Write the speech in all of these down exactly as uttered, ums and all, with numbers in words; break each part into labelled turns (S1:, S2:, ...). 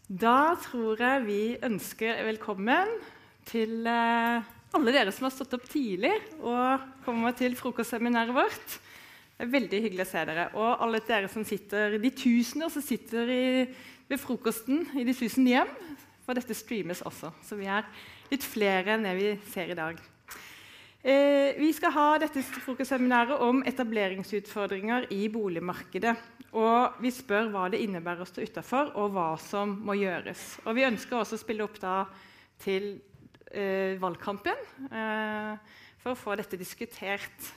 S1: Da tror jeg vi ønsker velkommen til eh, alle dere som har stått opp tidlig og kommer til frokostseminaret vårt. Det er veldig hyggelig å se dere. Og alle dere som sitter, de tusener som sitter i, ved frokosten i de tusen hjem, for dette streames også. Så vi er litt flere enn det vi ser i dag. Eh, vi skal ha dette frokostseminaret om etableringsutfordringer i boligmarkedet. Og vi spør hva det innebærer å stå utenfor, og hva som må gjøres. Og vi ønsker også å spille opp da til eh, valgkampen eh, for å få dette diskutert.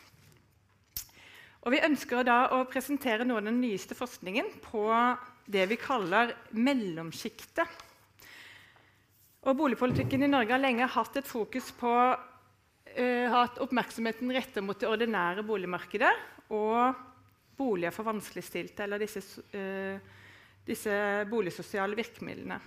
S1: Og vi ønsker da å presentere noe av den nyeste forskningen på det vi kaller mellomskiktet. Og boligpolitikken i Norge har lenge hatt et fokus på uh, hatt oppmerksomheten rettet mot det ordinære boligmarkedet og boliger for vanskeligstilte, eller disse, uh, disse boligsosiale virkemidlene.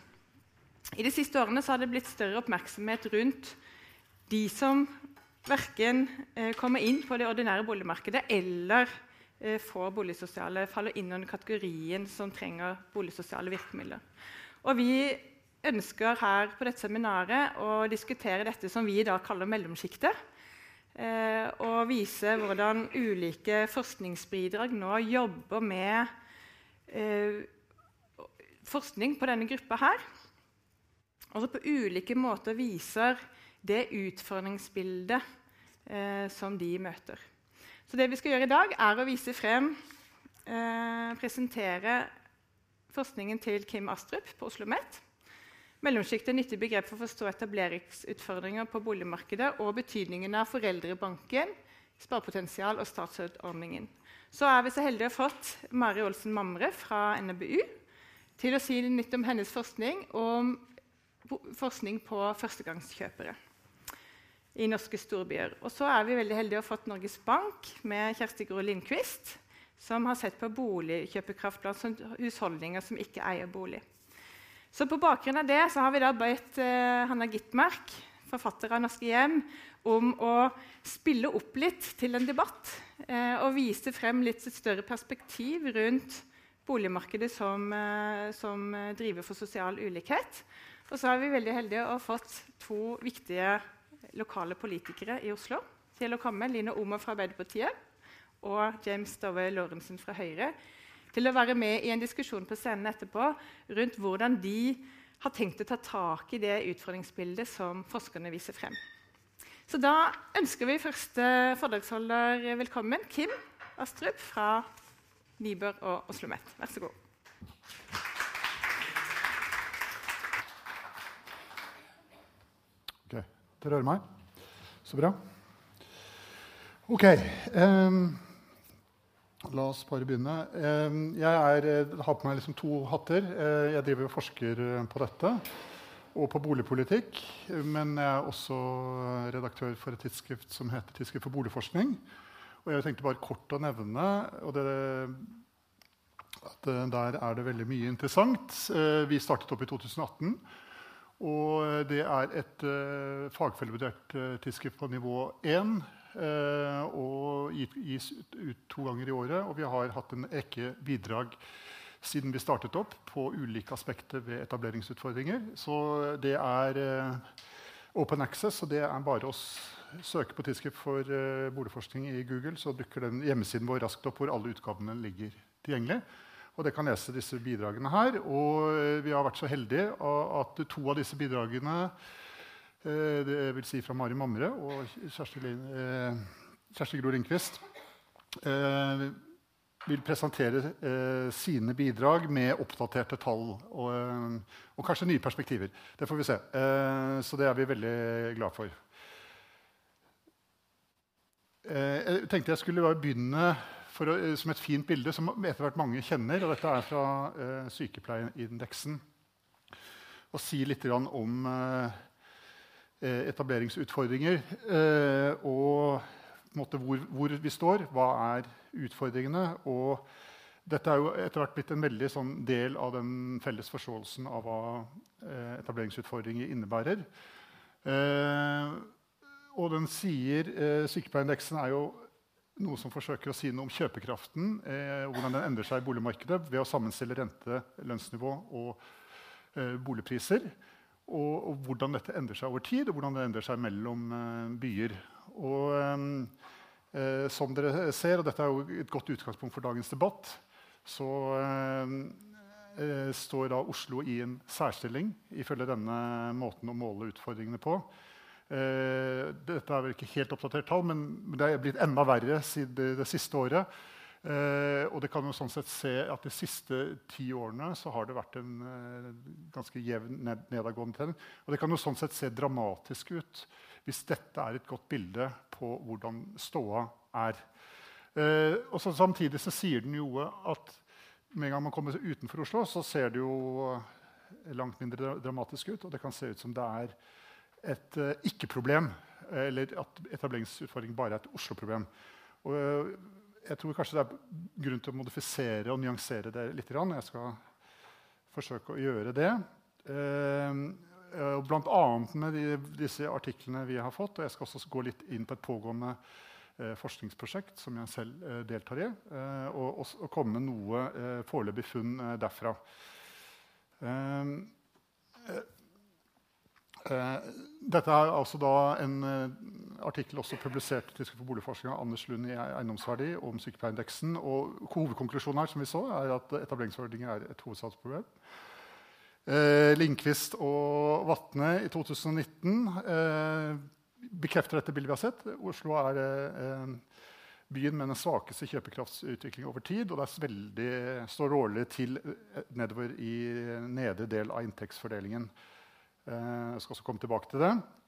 S1: I de siste årene så har det blitt større oppmerksomhet rundt de som hverken uh, kommer inn på det ordinære boligmarkedet eller uh, får boligsosiale, faller inn under kategorien som trenger boligsosiale virkemidler. Og vi ønsker her på dette seminaret å diskutere dette som vi da kaller mellomskiktet, eh, og vise hvordan ulike forskningsbidrag nå jobber med eh, forskning på denne gruppa her, og på ulike måter viser det utfordringsbildet eh, som de møter. Så det vi skal gjøre i dag er å vise frem, eh, presentere forskningen til Kim Astrup på OsloMet. Mellomskiktet er et nyttig begrep for å forstå etableringsutfordringer på boligmarkedet og betydningen av foreldrebanken, sparepotensial og startstøtteordningen. Så er vi så heldige å ha fått Mari Olsen Mamre fra N B U til å si litt om hennes forskning om forskning på førstegangskjøpere i norske storbyer. Og så er vi veldig heldige å ha fått Norges Bank med Kjersti Gro Lindqvist, som har sett på boligkjøpekraft blant husholdninger som ikke eier bolig. Så på bakgrunn av det så har vi da bedt uh, Hanna Gittmark, forfatter av Norske Hjem, om å spille opp litt til en debatt uh, og vise frem litt et større perspektiv rundt boligmarkedet som, uh, som driver for sosial ulikhet. Og så er vi veldig heldige å ha fått to viktige lokale politikere i Oslo til å komme, Line Omer fra Arbeiderpartiet og James Dove Lorentzen fra Høyre, til å være med i en diskusjon på scenen etterpå rundt hvordan de har tenkt å ta tak i det utfordringsbildet som forskerne viser frem. Så da ønsker vi første foredragsholder velkommen, Kim Astrup fra Nibør og OsloMet. Vær så god.
S2: Ok, dere hører meg? Så bra. Ok. Um La oss bare begynne. Jeg er, har på meg liksom to hatter. Jeg driver og forsker på dette og på boligpolitikk, men jeg er også redaktør for et tidsskrift som heter Tidsskrift for boligforskning. Og jeg tenkte bare kort å nevne og det, at der er det veldig mye interessant. Vi startet opp i to tusen atten, og det er et fagfellevurdert tidsskrift på nivå én, Uh, og gis ut to ganger i året, og vi har hatt en rekke bidrag siden vi startet opp på ulike aspekter ved etableringsutfordringer. Så det er uh, open access, og det er bare å søke på tidsskrift for uh, boligforskning i Google, så dukker den hjemmesiden vår raskt opp hvor alle utgavene ligger tilgjengelig. Og det kan lese disse bidragene her, og uh, vi har vært så heldige at to av disse bidragene det vil si fra Mari Mamre og Kjersti, eh, Kjersti Gro Lindqvist eh, vil presentere eh, sine bidrag med oppdaterte tall og, og kanskje nye perspektiver. Det får vi se. Eh, så det er vi veldig glad for. Eh, jeg tenkte jeg skulle bare begynne for å, som et fint bilde som etter hvert mange kjenner, og dette er fra eh, sykepleierindeksen, og si litt grann om eh, etableringsutfordringer eh, og på en måte, hvor, hvor vi står, hva er utfordringene. Og dette er jo etter hvert blitt en veldig sånn, del av den felles forståelsen av hva eh, etableringsutfordringer innebærer. Eh, og den sier, eh, Sykepleierindeksen er jo noe som forsøker å si noe om kjøpekraften, eh, og hvordan den endrer seg i boligmarkedet ved å sammenstille rente, lønnsnivå og eh, boligpriser, og, og hvordan dette endrer seg over tid, og hvordan det endrer seg mellom eh, byer. Og eh, som dere ser, og dette er jo et godt utgangspunkt for dagens debatt, så eh, eh, står da Oslo i en særstilling ifølge denne måten å måle utfordringene på. Eh, dette er vel ikke helt oppdatert tall, men det er blitt enda verre siden det, det siste året. Eh, og det kan jo sånn sett se at de siste ti årene så har det vært en eh, ganske jevn ned, nedadgående trend. Og det kan jo sånn sett se dramatisk ut hvis dette er et godt bilde på hvordan ståa er. Eh, og så, samtidig så sier den jo at med en gang man kommer utenfor Oslo, så ser det jo langt mindre dramatisk ut, og det kan se ut som det er et uh, ikke-problem, eller at etableringsutfordring bare er et Oslo-problem. Og, uh, jeg tror kanskje det er grunn til å modifisere og nyansere det litt. Jeg skal forsøke å gjøre det. Uh, uh, blant annet med de, disse artiklene vi har fått, og jeg skal også gå litt inn på et pågående uh, forskningsprosjekt som jeg selv uh, deltar i, uh, og, og, og komme med noe uh, foreløpig funn uh, derfra. Uh, uh, Uh, dette er altså da en uh, artikkel også publisert til for boligforskning av Anders Lund i Eiendomsverdi om sykepleierindeksen. Og hovedkonklusjonen her som vi så, er at etableringsordninger er et hovedsatsproblem. Uh, Lindqvist og Vatne i to tusen og nitten uh, bekrefter dette bildet vi har sett. Oslo er uh, byen med den svakeste kjøpekraftsutvikling over tid, og det er veldig, står dårlig til uh, nedover i nedre del av inntektsfordelingen. Jeg skal også komme tilbake til det.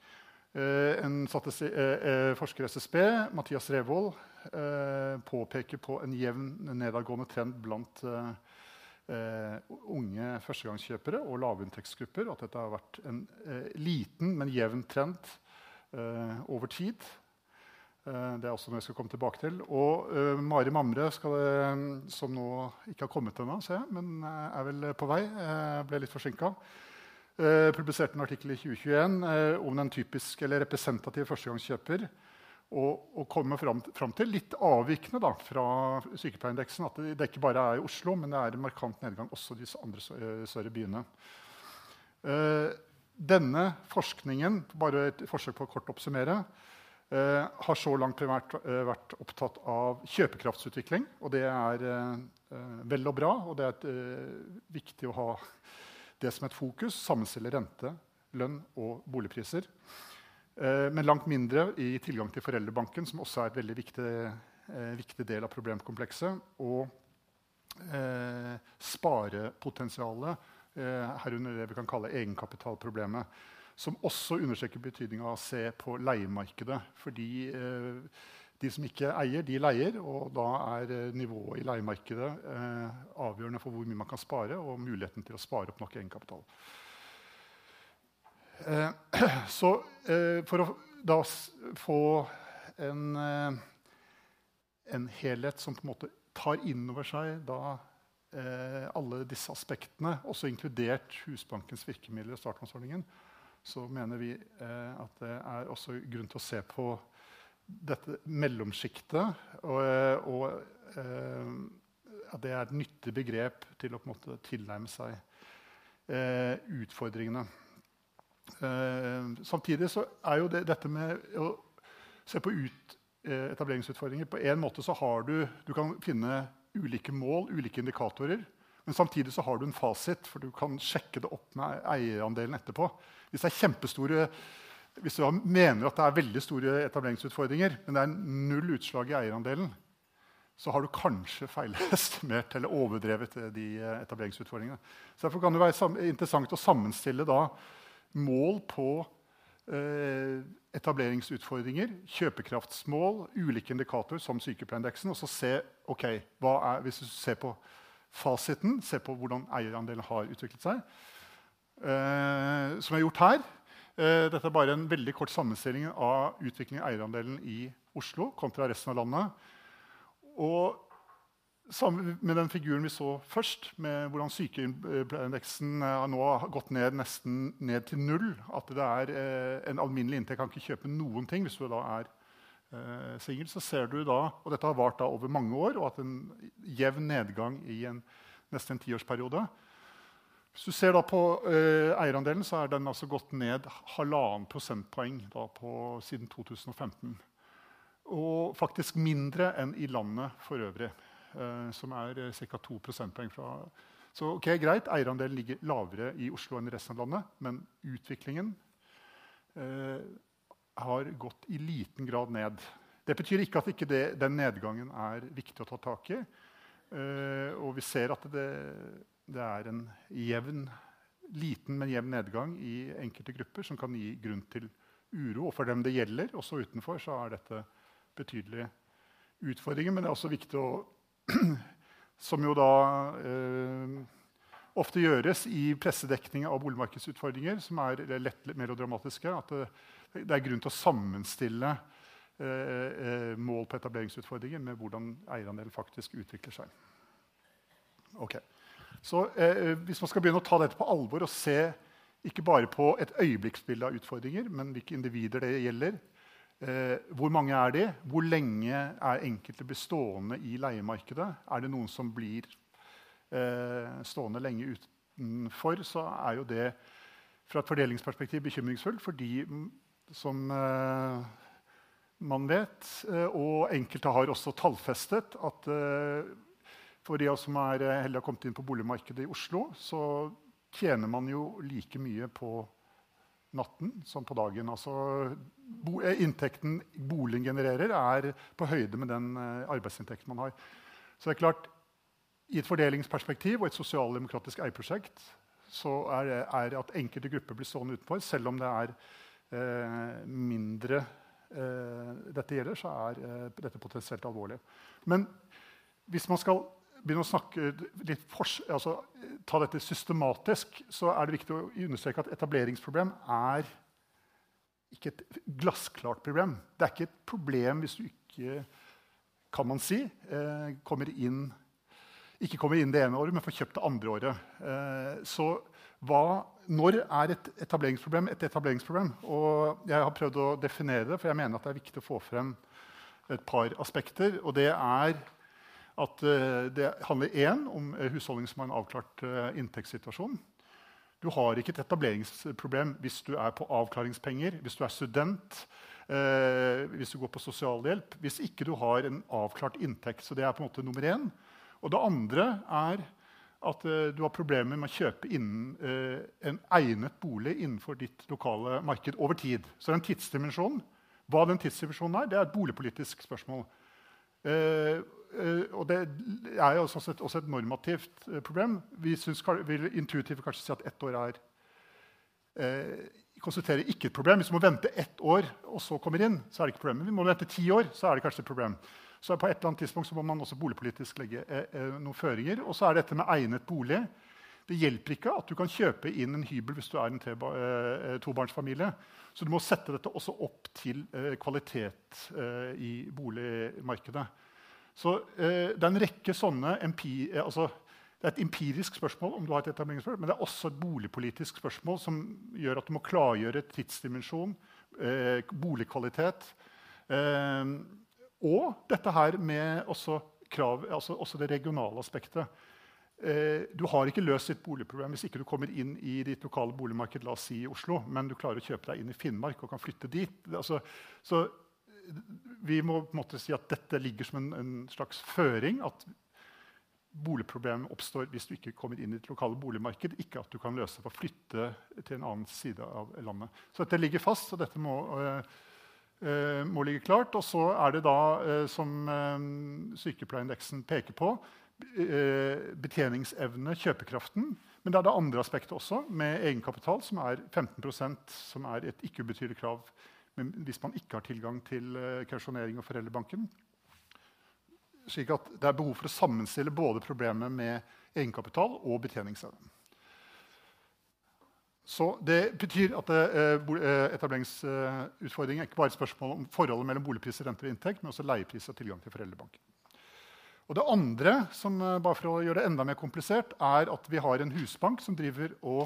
S2: En uh, forsker i S S B, Mathias Revold, uh, påpeker på en jevn nedadgående trend blant uh, uh, unge førstegangskjøpere og lavinntektsgrupper. At dette har vært en uh, liten, men jevn trend uh, over tid. Uh, det er også noe jeg skal komme tilbake til. Og uh, Mari Mamre, skal, uh, som nå ikke har kommet ennå, ser jeg, men uh, er vel på vei, uh, ble litt forsinket. Uh, publiserte en artikkel i tjue tjueen uh, om den typiske eller representative førstegangskjøper, og, og kommer fram, fram til litt avvikende da, fra sykepleierindeksen at det, det ikke bare er i Oslo, men det er en markant nedgang også i de andre større byene. Uh, denne forskningen, bare et forsøk på å kort oppsummere, uh, har så langt vært, uh, vært opptatt av kjøpekraftsutvikling, og det er uh, vel og bra, og det er et, uh, viktig å ha det som et fokus, sammenstille rente, lønn og boligpriser. Eh, men langt mindre i tilgang til foreldrebanken, som også er et veldig viktig, eh, viktig del av problemkomplekset. Og eh, sparepotensialet, eh, herunder det vi kan kalle egenkapitalproblemet, som også understreker betydningen av å se på leiemarkedet. Fordi eh, de som ikke eier, de leier, og da er nivået i leiemarkedet eh, avgjørende for hvor mye man kan spare, og muligheten til å spare opp nok egenkapital. Eh, så eh, for å da få en, eh, en helhet som på en måte tar inn over seg da, eh, alle disse aspektene, også inkludert Husbankens virkemidler og startlånsordningen, så mener vi eh, at det er også grunn til å se på dette mellomskiktet, og, og eh, at det er et nyttig begrep til å på en måte tilnærme seg eh, utfordringene. Eh, samtidig så er jo det, dette med å se på ut, eh, etableringsutfordringer på en måte så har du, du kan finne ulike mål, ulike indikatorer, men samtidig så har du en fasit, for du kan sjekke det opp med eierandelen etterpå. Hvis det er kjempestore Hvis du mener at det er veldig store etableringsutfordringer, men det er null utslag i eierandelen, så har du kanskje feilestimert eller overdrevet de etableringsutfordringene. Så derfor kan det være interessant å sammenstille da mål på eh, etableringsutfordringer, kjøpekraftsmål, ulike indikatorer som sykepleierindeksen, og så se, ok, hva er, hvis du ser på fasiten, se på hvordan eierandelen har utviklet seg, eh, som er gjort her. Uh, dette er bare en veldig kort sammenstilling av utviklingen i eierandelen i Oslo kontra resten av landet. Og sammen med den figuren vi så først, med hvordan sykepleierindeksen uh, nå har gått ned nesten ned til null, at det er uh, en alminnelig inntekt kan ikke kjøpe noen ting hvis du da er uh, singel, så ser du da, og dette har vart da over mange år, og at en jevn nedgang i en, nesten en tiårsperiode, Hvis du ser da på uh, eierandelen, så er den altså gått ned halvannen prosentpoeng da på, siden to tusen og femten. Og faktisk mindre enn i landet for øvrig, uh, som er uh, ca. to prosentpoeng fra. Så ok, greit, eierandelen ligger lavere i Oslo enn i resten av landet, men utviklingen uh, har gått i liten grad ned. Det betyr ikke at ikke det, den nedgangen er viktig å ta tak i. Uh, og vi ser at det Det er en jevn, liten, men jevn nedgang i enkelte grupper som kan gi grunn til uro. Og for dem det gjelder, også utenfor, så er dette betydelige utfordringer. Men det er også viktig å, som jo da eh, ofte gjøres i pressedekning av boligmarkedsutfordringer, som er lett melodramatiske, at det, det er grunn til å sammenstille eh, mål på etableringsutfordringer med hvordan eierandelen faktisk utvikler seg. Ok. Så eh, hvis man skal begynne å ta dette på alvor og se ikke bare på et øyeblikksbilde av utfordringer, men hvilke individer det gjelder, eh, hvor mange er de, hvor lenge er enkelte bestående i leiemarkedet, er det noen som blir eh, stående lenge utenfor, så er jo det fra et fordelingsperspektiv bekymringsfullt, fordi som eh, man vet, eh, og enkelte har også tallfestet, at eh, for de som er heldig har kommet inn på boligmarkedet i Oslo, så tjener man jo like mye på natten som på dagen. Altså, bo, inntekten boligen genererer, er på høyde med den uh, arbeidsinntekten man har. Så det er klart, i et fordelingsperspektiv og et sosialdemokratisk eierprosjekt, så er det er at enkelte grupper blir stående utenfor, selv om det er uh, mindre uh, dette gjelder, så er uh, dette potensielt alvorlig. Men hvis man skal begynne å snakke litt for, altså, ta dette systematisk, så er det viktig å understreke at etableringsproblem er ikke et glassklart problem. Det er ikke et problem hvis du ikke, kan man si, eh, kommer inn, ikke kommer inn det ene året, men får kjøpt det andre året. Eh, så hva, når er et etableringsproblem et etableringsproblem? Og jeg har prøvd å definere det, for jeg mener at det er viktig å få frem et par aspekter, og det er at uh, det handler en om uh, husholdning som har en avklart uh, inntektssituasjon. Du har ikke et etableringsproblem hvis du er på avklaringspenger, hvis du er student, uh, hvis du går på sosialhjelp, hvis ikke du har en avklart inntekt. Så det er på en måte nummer én. Og det andre er at uh, du har problemer med å kjøpe innen, uh, en egnet bolig innenfor ditt lokale marked over tid. Så den tidsdimensjonen, hva den tidsdimensjonen er, det er et boligpolitisk spørsmål. Uh, Uh, og det er jo også et, også et normativt uh, problem. Vi synes, vil intuitivt kanskje si at ett år er uh, konsulterer ikke et problem. Hvis du må vente ett år og så kommer inn, så er det ikke et problem. Men vi må vente ti år, så er det kanskje et problem. Så på et eller annet tidspunkt så må man også boligpolitisk legge uh, uh, noen føringer. Og så er dette med egnet bolig. Det hjelper ikke at du kan kjøpe inn en hybel hvis du er en uh, tobarnsfamilie. Så du må sette dette også opp til uh, kvalitet uh, i boligmarkedet. Så eh, det er en rekke sånne empi, eh, altså, det er et empirisk spørsmål om du har et etableringsproblem, men det er også et boligpolitisk spørsmål som gjør at du må klargjøre tidsdimensjon, eh, boligkvalitet, eh, og dette her med også, krav, altså, også det regionale aspektet. Eh, du har ikke løst ditt boligproblem hvis ikke du kommer inn i ditt lokale boligmarked, la oss si i Oslo, men du klarer å kjøpe deg inn i Finnmark og kan flytte dit. Altså, så vi må på en måte si at dette ligger som en, en slags føring, at boligproblemet oppstår hvis du ikke kommer inn i et lokale boligmarked, ikke at du kan løse det for å flytte til en annen side av landet. Så dette ligger fast, og dette må, øh, må ligge klart. Og så er det da, øh, som øh, sykepleierindeksen peker på, øh, betjeningsevne, kjøpekraften. Men det er det andre aspektet også, med egenkapital, som er femten prosent, som er et ikke ubetydelig krav men hvis man ikke har tilgang til uh, kausjonering og foreldrebanken. Slik at det er behov for å sammenstille både problemet med egenkapital og betjeningsevne. Så det betyr at uh, etableringsutfordringen er ikke bare et spørsmål om forholdet mellom boligpriser, renter og inntekt, men også leiepriser og tilgang til foreldrebanken. Og det andre, som, uh, bare for å gjøre det enda mer komplisert, er at vi har en husbank som driver og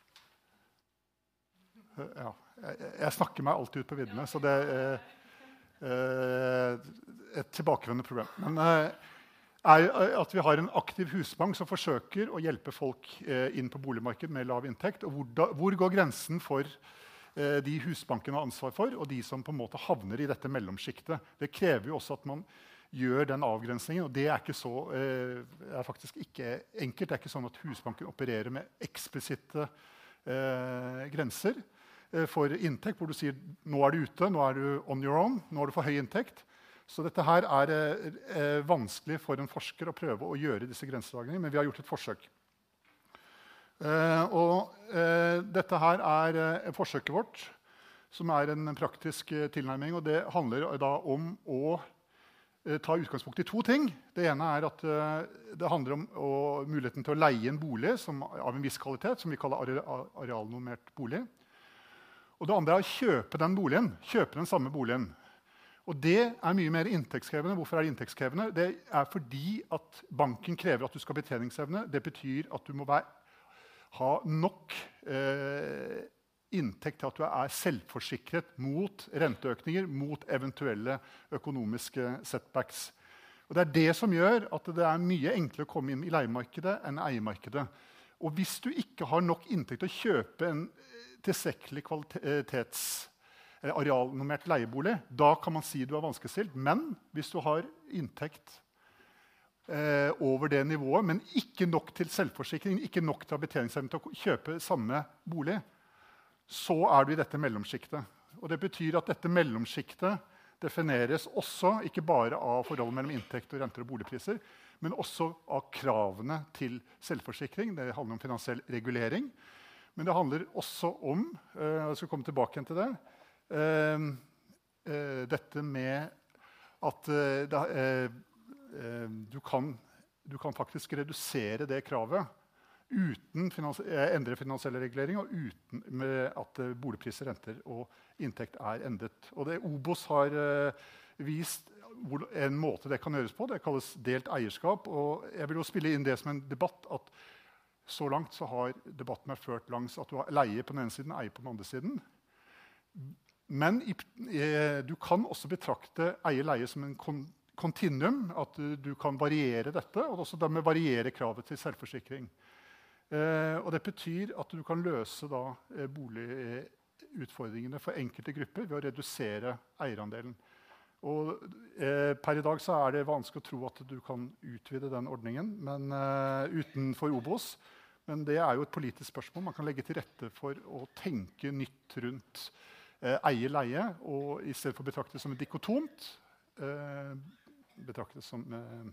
S2: uh, ja, Jeg, jeg snakker meg alltid ut på viddene, så det er eh, et tilbakevendende problem. Men eh, er at vi har en aktiv husbank som forsøker å hjelpe folk eh, inn på boligmarkedet med lav inntekt. Og hvor, da, hvor går grensen for eh, de husbankene har ansvar for, og de som på en måte havner i dette mellomskiktet? Det krever jo også at man gjør den avgrensningen, og det er, ikke så, eh, er faktisk ikke enkelt. Det er ikke sånn at Husbanken opererer med eksplisitte eh, grenser eh, for inntekt, hvor du sier nå er du ute, nå er du on your own, nå har du for høy inntekt. Så dette her er eh, vanskelig for en forsker å prøve å gjøre disse grensedragningene, men vi har gjort et forsøk. Eh, og eh, dette her er eh, forsøket vårt, som er en praktisk eh, tilnærming, og det handler da om å ta utgangspunkt i to ting. Det ene er at uh, det handler om å, muligheten til å leie en bolig som, av en viss kvalitet, som vi kaller are, arealnormert bolig. Og det andre er å kjøpe den boligen, kjøpe den samme boligen. Og det er mye mer inntektskrevende. Hvorfor er det inntektskrevende? Det er fordi at banken krever at du skal ha betjeningsevne. Det betyr at du må være, ha nok eh, inntekt til at du er selvforsikret mot renteøkninger, mot eventuelle økonomiske setbacks. Og det er det som gjør at det er mye enklere å komme inn i leiemarkedet enn eiemarkedet. Og hvis du ikke har nok inntekt til å kjøpe en tilstrekkelig kvalitets, eller arealnormert leiebolig, da kan man si du er vanskeligstilt. Men hvis du har inntekt eh, over det nivået, men ikke nok til selvforsikring, ikke nok til å ha betjeningsevne til å kjøpe samme bolig, så er du i dette mellomskiktet. Og det betyr at dette mellomskiktet defineres også ikke bare av forholdet mellom inntekt og renter og boligpriser, men også av kravene til selvforsikring. Det handler om finansiell regulering. Men det handler også om, eh, jeg skal komme tilbake igjen til det, eh, eh, dette med at eh, da, eh, eh, du, kan, du kan faktisk redusere det kravet uten finans endre finansielle regulering og uten med at uh, boligpriser, renter og inntekt er endret. Og det Obos har uh, vist hvor, en måte det kan gjøres på. Det kalles delt eierskap. Og jeg vil jo spille inn det som en debatt at så langt så har debatten vært ført langs at du har leie på den ene siden, eie på den andre siden. Men i, eh, du kan også betrakte eie-leie som en kon kontinuum, at du, du kan variere dette, og også dermed variere kravet til selvforsikring. Eh, og det betyr at du kan løse da, eh, boligutfordringene for enkelte grupper ved å redusere eierandelen. Og, eh, per i dag så er det vanskelig å tro at du kan utvide den ordningen men, eh, utenfor Obos. Men det er jo et politisk spørsmål. Man kan legge til rette for å tenke nytt rundt eh, eie-leie, og i stedet for å betrakte det som et dikotomt, eh, betrakte det som eh,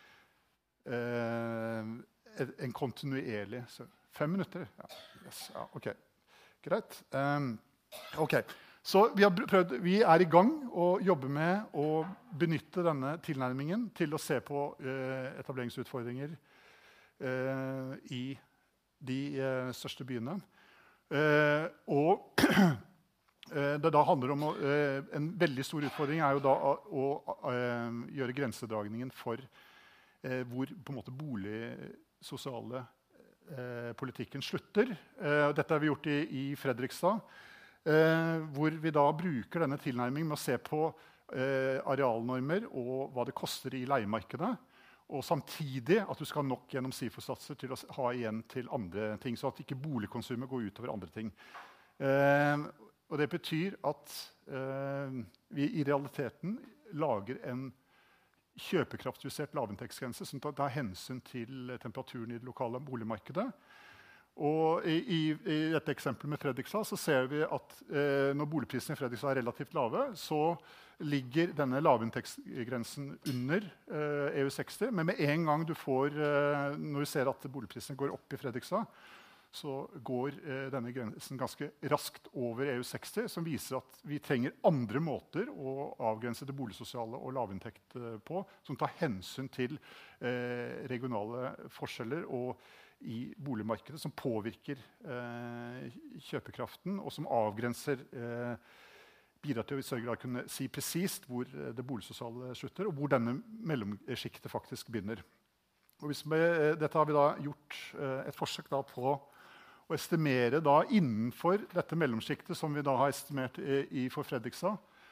S2: eh, en kontinuerlig så, Fem minutter? Ja, yes, ja, ok. Greit. Um, ok. Så vi, har prøvd, vi er i gang å jobbe med å benytte denne tilnærmingen til å se på uh, etableringsutfordringer uh, i de uh, største byene. Uh, og det da handler om å, uh, en veldig stor utfordring er jo da å, å uh, gjøre grensedragningen for uh, hvor på en måte bolig sosiale eh, politikken slutter. Eh, dette har vi gjort i, i Fredrikstad, eh, hvor vi da bruker denne tilnærmingen med å se på eh, arealnormer og hva det koster i leiemarkedet, og samtidig at du skal ha nok gjennom SIFO-satser til å ha igjen til andre ting, så at ikke boligkonsumet går utover andre ting. Eh, og det betyr at eh, vi i realiteten lager en kjøpekraftjustert lavinntektsgrense som tar hensyn til temperaturen i det lokale boligmarkedet. Og i, i, i dette eksempelet med Fredrikstad så ser vi at eh, når boligprisene i Fredrikstad er relativt lave, så ligger denne lavinntektsgrensen under eh, E U seksti. Men med en gang du får, eh, når du ser at boligprisene går opp i Fredrikstad, så går eh, denne grensen ganske raskt over E U seksti, som viser at vi trenger andre måter å avgrense det boligsosiale og lavinntekt eh, på, som tar hensyn til eh, regionale forskjeller og i boligmarkedet, som påvirker eh, kjøpekraften, og som avgrenser eh, bidrar til å i større grad kunne si presist hvor det boligsosiale slutter, og hvor denne mellomskiktet faktisk begynner. Og hvis vi, dette har vi da gjort eh, et forsøk da på å estimere da innenfor dette mellomskiktet som vi da har estimert i, i for Fredrikstad,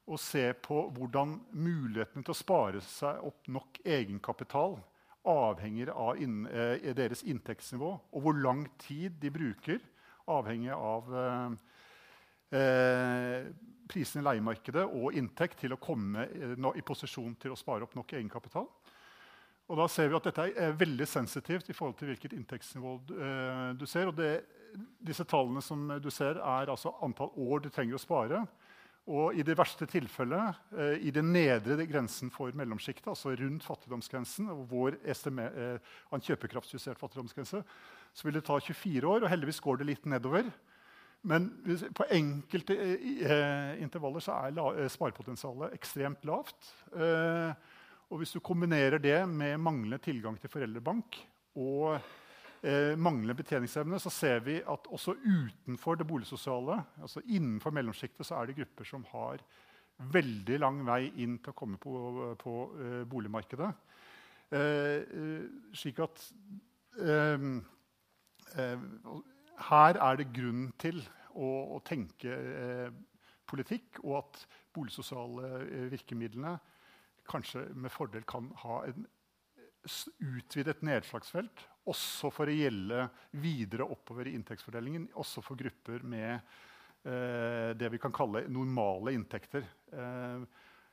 S2: å se på hvordan muligheten til å spare seg opp nok egenkapital avhenger av inn, eh, deres inntektsnivå, og hvor lang tid de bruker, avhengig av eh, eh, prisen i leiemarkedet og inntekt til å komme eh, no, i posisjon til å spare opp nok egenkapital. Og da ser vi at dette er veldig sensitivt i forhold til hvilket inntektsnivå eh, du ser. Og det, disse tallene som du ser, er altså antall år du trenger å spare. Og i det verste tilfellet, eh, i den nedre grensen for mellomskiktet, altså rundt fattigdomsgrensen, og vår estime, eh, en kjøpekraftsjustert fattigdomsgrense, så vil det ta tjuefire år, og heldigvis går det litt nedover. Men på enkelte eh, intervaller så er la, eh, sparepotensialet ekstremt lavt. Eh, og hvis du kombinerer det med manglende tilgang til foreldrebank og Eh, manglende betjeningsevne, så ser vi at også utenfor det boligsosiale, altså innenfor mellomskiktet, så er det grupper som har veldig lang vei inn til å komme på, på eh, boligmarkedet. Eh, eh, slik at eh, eh, her er det grunn til å, å tenke eh, politikk, og at boligsosiale eh, virkemidlene kanskje med fordel kan ha en utvidet nedslagsfelt, også for å gjelde videre oppover i inntektsfordelingen, også for grupper med eh, det vi kan kalle normale inntekter. Eh,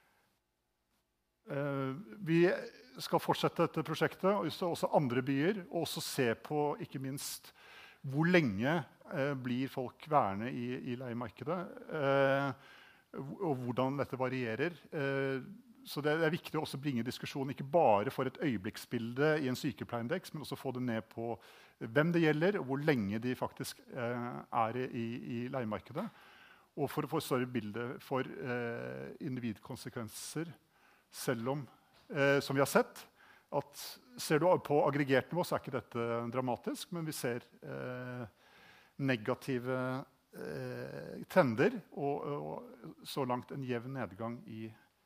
S2: eh, vi skal fortsette dette prosjektet, og også andre byer, og også se på ikke minst hvor lenge eh, blir folk værende i, i leiemarkedet, eh, og hvordan dette varierer. Eh, Så det er viktig å også bringe diskusjonen ikke bare for et øyeblikksbilde i en sykepleierindeks, men også få det ned på hvem det gjelder, og hvor lenge de faktisk eh, er i, i leiemarkedet. Og for å få et større bilde for eh, individkonsekvenser, selv om, eh, som vi har sett, at ser du på aggregert nivå, så er ikke dette dramatisk, men vi ser eh, negative eh, trender, og, og så langt en jevn nedgang i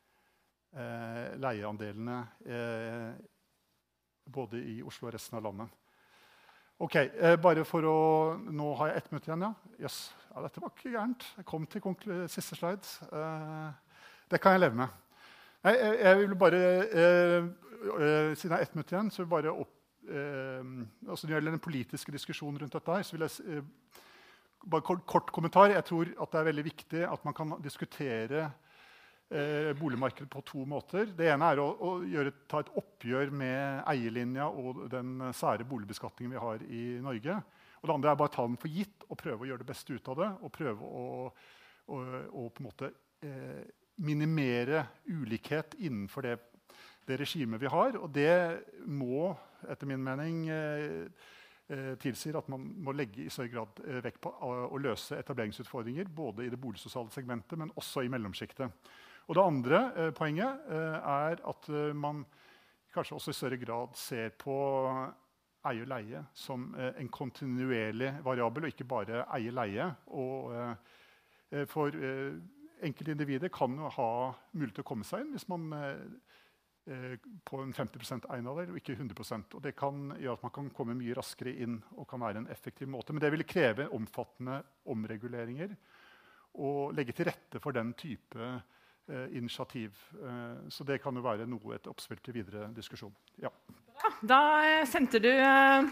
S2: Eh, leieandelene eh, både i Oslo og resten av landet. Ok, eh, bare for å... Nå har jeg ett minutt igjen, ja. Yes. Ja, dette var ikke gærent. Jeg kom til siste slide. Eh, det kan jeg leve med. Nei, jeg, jeg vil bare... Eh, eh, siden jeg har ett minutt igjen, så vil jeg bare opp... Eh, altså når det gjelder den politiske diskusjonen rundt dette her, så vil jeg... Eh, bare kort, kort kommentar. Jeg tror at det er veldig viktig at man kan diskutere Eh, boligmarkedet på to måter. Det ene er å, å gjøre, ta et oppgjør med eierlinja og den sære boligbeskatningen vi har i Norge. Og det andre er bare å ta den for gitt og prøve å gjøre det beste ut av det. Og prøve å, å, å på en måte eh, minimere ulikhet innenfor det, det regimet vi har. Og det må, etter min mening, eh, eh, tilsier at man må legge i større grad eh, vekt på å, å løse etableringsutfordringer, både i det boligsosiale segmentet, men også i mellomskiktet. Og det andre eh, poenget eh, er at eh, man kanskje også i større grad ser på eie og leie som eh, en kontinuerlig variabel, og ikke bare eie-leie. Og eh, for eh, enkelte individer kan jo ha mulighet til å komme seg inn hvis man eh, på en femti prosent egenandel og ikke hundre prosent. Og det kan gjøre at man kan komme mye raskere inn og kan være en effektiv måte. Men det vil kreve omfattende omreguleringer og legge til rette for den type Eh, initiativ. Eh, så det kan jo være noe et oppspill til videre diskusjon. Ja.
S1: Da eh, sendte du eh,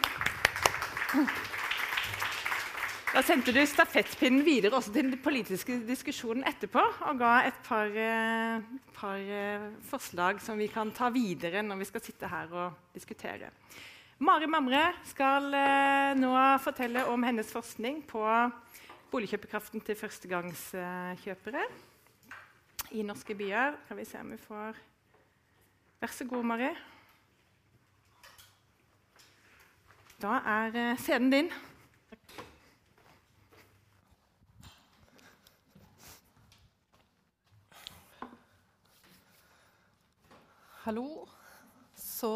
S1: Da sendte du stafettpinnen videre også til den politiske diskusjonen etterpå, og ga et par, eh, par eh, forslag som vi kan ta videre når vi skal sitte her og diskutere. Mari Mamre skal eh, nå fortelle om hennes forskning på boligkjøpekraften til førstegangskjøpere i norske byer. Kan vi se om vi får... Vær så god, Mari. Da er uh, scenen din.
S3: Hallo. Så...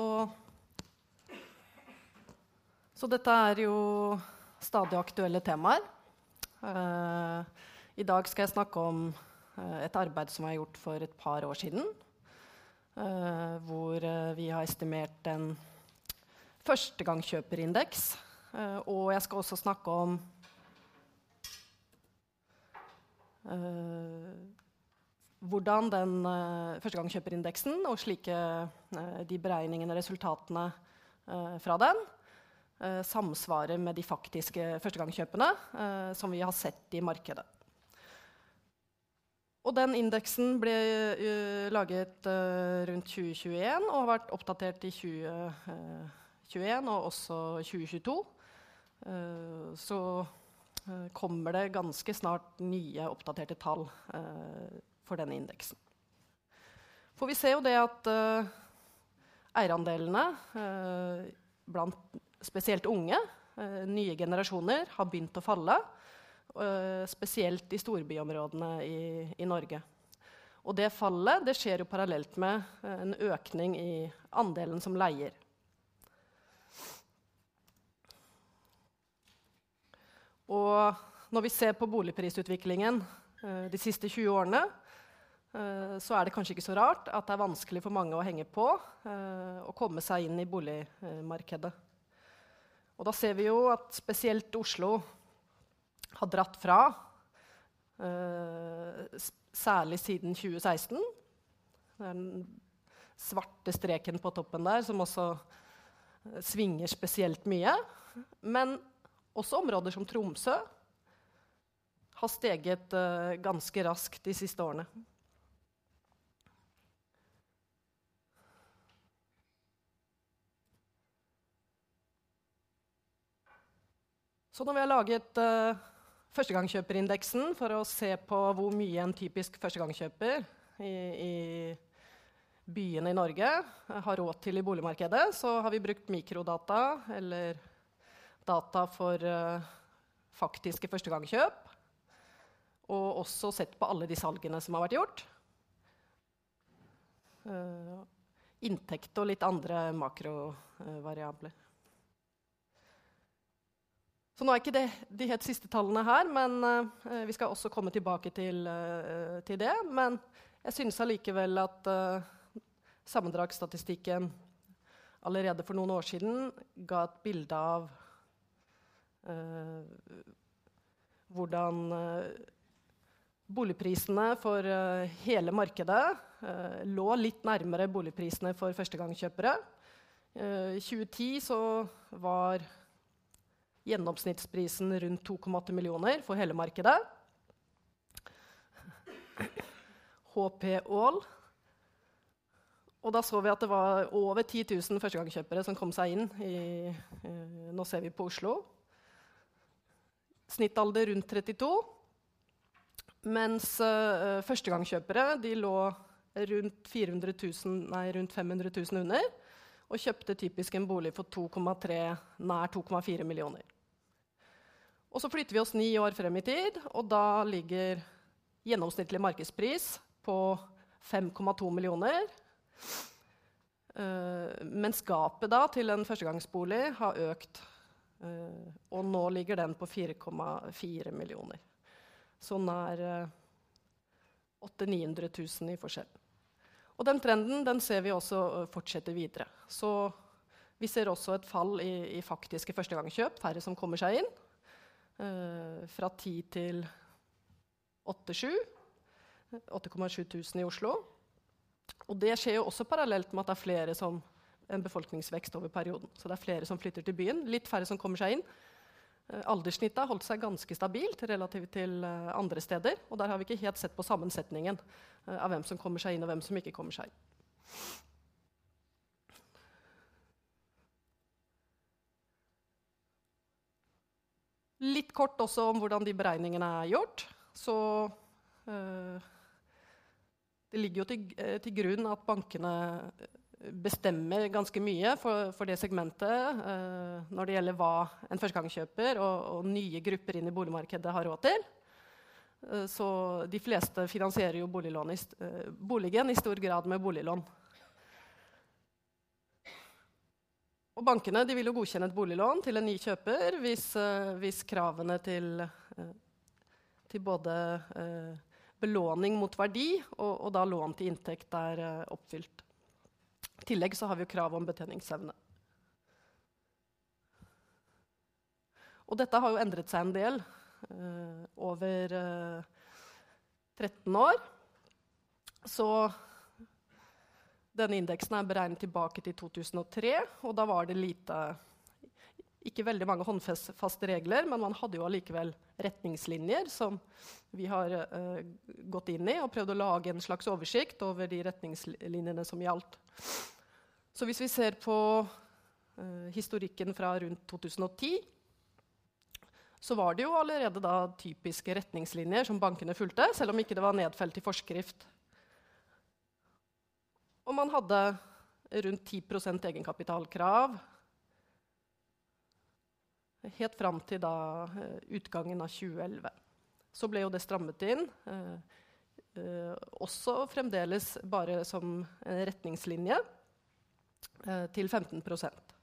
S3: Så dette er jo stadig aktuelle temaer. Uh, I dag skal jeg snakke om et arbeid som er gjort for et par år siden, uh, hvor uh, vi har estimert en førstegangskjøperindeks. Uh, og jeg skal også snakke om uh, hvordan den uh, førstegangskjøperindeksen og slike, uh, de beregningene, resultatene uh, fra den, uh, samsvarer med de faktiske førstegangskjøpene uh, som vi har sett i markedet. Og den indeksen ble uh, laget uh, rundt tjue tjueen og har vært oppdatert i tjue tjueen og også tjue tjueto. Uh, så uh, kommer det ganske snart nye oppdaterte tall uh, for denne indeksen. For vi ser jo det at uh, eierandelene uh, blant spesielt unge, uh, nye generasjoner, har begynt å falle. Uh, spesielt i storbyområdene i, i Norge. Og det fallet det skjer jo parallelt med uh, en økning i andelen som leier. Og når vi ser på boligprisutviklingen uh, de siste tjue årene, uh, så er det kanskje ikke så rart at det er vanskelig for mange å henge på uh, og komme seg inn i boligmarkedet. Og da ser vi jo at spesielt Oslo har dratt fra, uh, særlig siden tjue seksten. Det er den svarte streken på toppen der, som også uh, svinger spesielt mye. Men også områder som Tromsø har steget uh, ganske raskt de siste årene. Så når vi har laget uh, førstegangskjøperindeksen for å se på hvor mye en typisk førstegangskjøper i, i byene i Norge har råd til i boligmarkedet, så har vi brukt mikrodata, eller data for uh, faktiske førstegangskjøp, og også sett på alle de salgene som har vært gjort. Uh, inntekt og litt andre makrovariabler. Så nå er ikke det de helt siste tallene her, men uh, vi skal også komme tilbake til, uh, til det. Men jeg synes allikevel at uh, sammendragsstatistikken allerede for noen år siden ga et bilde av uh, hvordan uh, boligprisene for uh, hele markedet uh, lå litt nærmere boligprisene for førstegangskjøpere. Uh, I tjue ti så var gjennomsnittsprisen rundt to komma åtte millioner for hele markedet. H P All. Og da så vi at det var over ti tusen førstegangskjøpere som kom seg inn. I, eh, nå ser vi på Oslo. Snittalder rundt trettito. Mens eh, førstegangskjøpere de lå rundt, fire hundre tusen, nei, rundt fem hundre tusen under. Og kjøpte typisk en bolig for to komma tre, nær to komma fire millioner. Og så flytter vi oss ni år frem i tid, og da ligger gjennomsnittlig markedspris på fem komma to millioner. Uh, mens gapet da til en førstegangsbolig har økt, uh, og nå ligger den på fire komma fire millioner. Så nær uh, åtte til ni hundre tusen i forskjell. Og den trenden den ser vi også fortsette videre. Så vi ser også et fall i, i faktiske førstegangskjøp, færre som kommer seg inn, uh, fra ti til åtte komma sju tusen i Oslo. Og det skjer jo også parallelt med at det er flere som en befolkningsvekst over perioden. Så det er flere som flytter til byen, litt færre som kommer seg inn. Uh, alderssnittet har holdt seg ganske stabilt relativt til uh, andre steder, og der har vi ikke helt sett på sammensetningen uh, av hvem som kommer seg inn og hvem som ikke kommer seg inn. Litt kort også om hvordan de beregningene er gjort. Så uh, det ligger jo til, uh, til grunn at bankene bestemmer ganske mye for, for det segmentet uh, når det gjelder hva en førstegangskjøper og, og nye grupper inn i boligmarkedet har råd til. Uh, så de fleste finansierer jo boliglån i, uh, boligen i stor grad med boliglån. Og bankene de vil jo godkjenne et boliglån til en ny kjøper hvis, uh, hvis kravene til, uh, til både uh, belåning mot verdi og, og da lån til inntekt er uh, oppfylt. I tillegg så har vi jo krav om betjeningsevne. Og dette har jo endret seg en del uh, over uh, tretten år. Så denne indeksen er beregnet tilbake til to tusen og tre, og da var det lite, ikke veldig mange håndfaste regler, men man hadde jo allikevel retningslinjer som vi har uh, gått inn i og prøvd å lage en slags oversikt over de retningslinjene som gjaldt. Så hvis vi ser på uh, historikken fra rundt to tusen og ti, så var det jo allerede da typiske retningslinjer som bankene fulgte, selv om ikke det var nedfelt i forskrift. Og man hadde rundt ti prosent egenkapitalkrav, helt fram til da, uh, utgangen av tjue elleve. Så ble jo det strammet inn, uh, uh, også fremdeles bare som en retningslinje, uh, til femten prosent.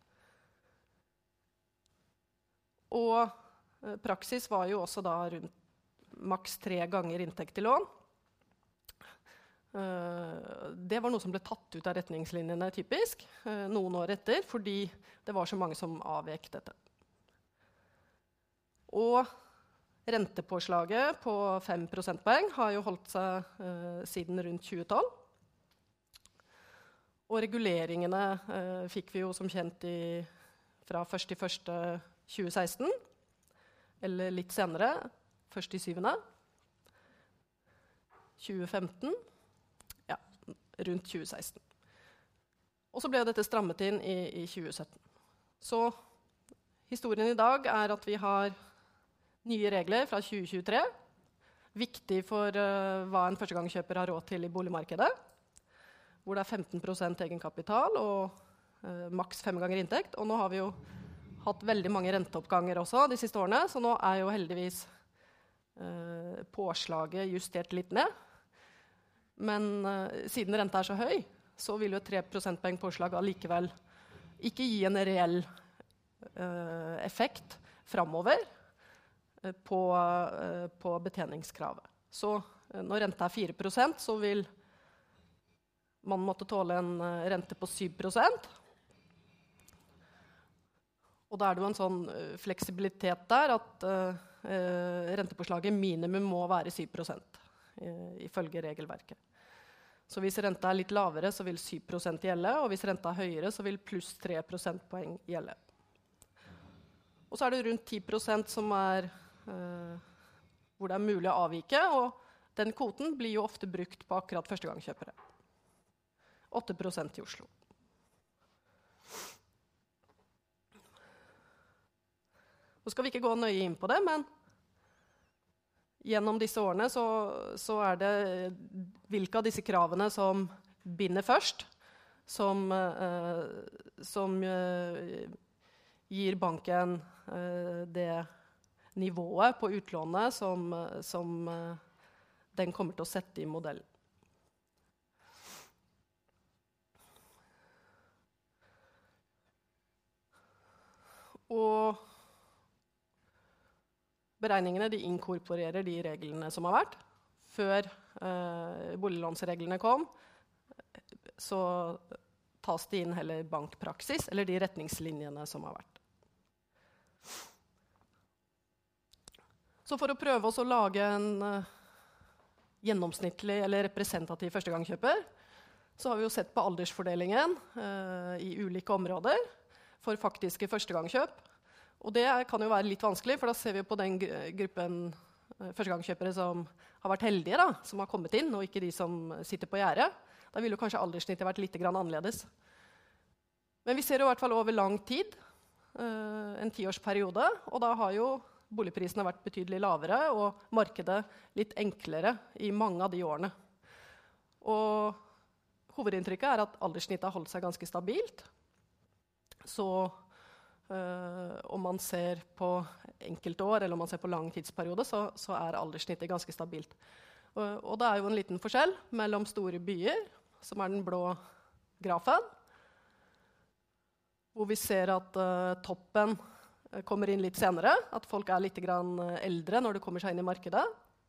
S3: Og uh, praksis var jo også da rundt maks tre ganger inntekt til lån. Uh, det var noe som ble tatt ut av retningslinjene typisk, uh, noen år etter, fordi det var så mange som avvek dette. Og rentepåslaget på fem prosentpoeng har jo holdt seg uh, siden rundt tjue tolv. Og reguleringene uh, fikk vi jo som kjent i, fra første til første tjue seksten, eller litt senere, første i syvende, tjue femten, ja, rundt tjue seksten. Og så ble dette strammet inn i, i tjue sytten. Så historien i dag er at vi har nye regler fra tjue tjuetre, viktig for uh, hva en førstegangskjøper har råd til i boligmarkedet, hvor det er femten prosent egenkapital og uh, maks fem ganger inntekt. Og nå har vi jo hatt veldig mange renteoppganger også de siste årene, så nå er jo heldigvis uh, påslaget justert litt ned. Men uh, siden renta er så høy, så vil jo et tre prosentpoeng påslag allikevel ikke gi en reell uh, effekt fremover uh, på, uh, på betjeningskravet. Så uh, når renta er fire prosent, så vil man måtte tåle en uh, rente på syv prosent. Og da er det jo en sånn uh, fleksibilitet der at uh, uh, rentepåslaget minimum må være syv prosent uh, ifølge regelverket. Så hvis renta er litt lavere, så vil syv prosent gjelde, og hvis renta er høyere, så vil pluss tre prosentpoeng gjelde. Og så er det rundt ti prosent som er, uh, hvor det er mulig å avvike, og den kvoten blir jo ofte brukt på akkurat førstegangskjøpere. åtte prosent i Oslo. Nå skal vi ikke gå nøye inn på det, men gjennom disse årene så, så er det hvilke av disse kravene som binder først, som, eh, som eh, gir banken eh, det nivået på utlånet som, som eh, den kommer til å sette i modellen. Og beregningene de inkorporerer de reglene som har vært. Før eh, boliglånsreglene kom, så tas det inn heller bankpraksis, eller de retningslinjene som har vært. Så for å prøve oss å lage en eh, gjennomsnittlig eller representativ førstegangskjøper, så har vi jo sett på aldersfordelingen eh, i ulike områder for faktiske førstegangskjøp. Og det kan jo være litt vanskelig, for da ser vi på den gruppen uh, førstegangskjøpere som har vært heldige, da, som har kommet inn, og ikke de som sitter på gjerdet. Da ville jo kanskje alderssnittet vært litt grann annerledes. Men vi ser jo i hvert fall over lang tid, uh, en tiårsperiode, og da har jo boligprisene vært betydelig lavere, og markedet litt enklere i mange av de årene. Og hovedinntrykket er at alderssnittet har holdt seg ganske stabilt. Så Uh, om man ser på enkeltår eller om man ser på lang tidsperiode, så, så er alderssnittet ganske stabilt. Uh, og det er jo en liten forskjell mellom store byer, som er den blå grafen, hvor vi ser at uh, toppen uh, kommer inn litt senere, at folk er litt grann eldre når det kommer seg inn i markedet.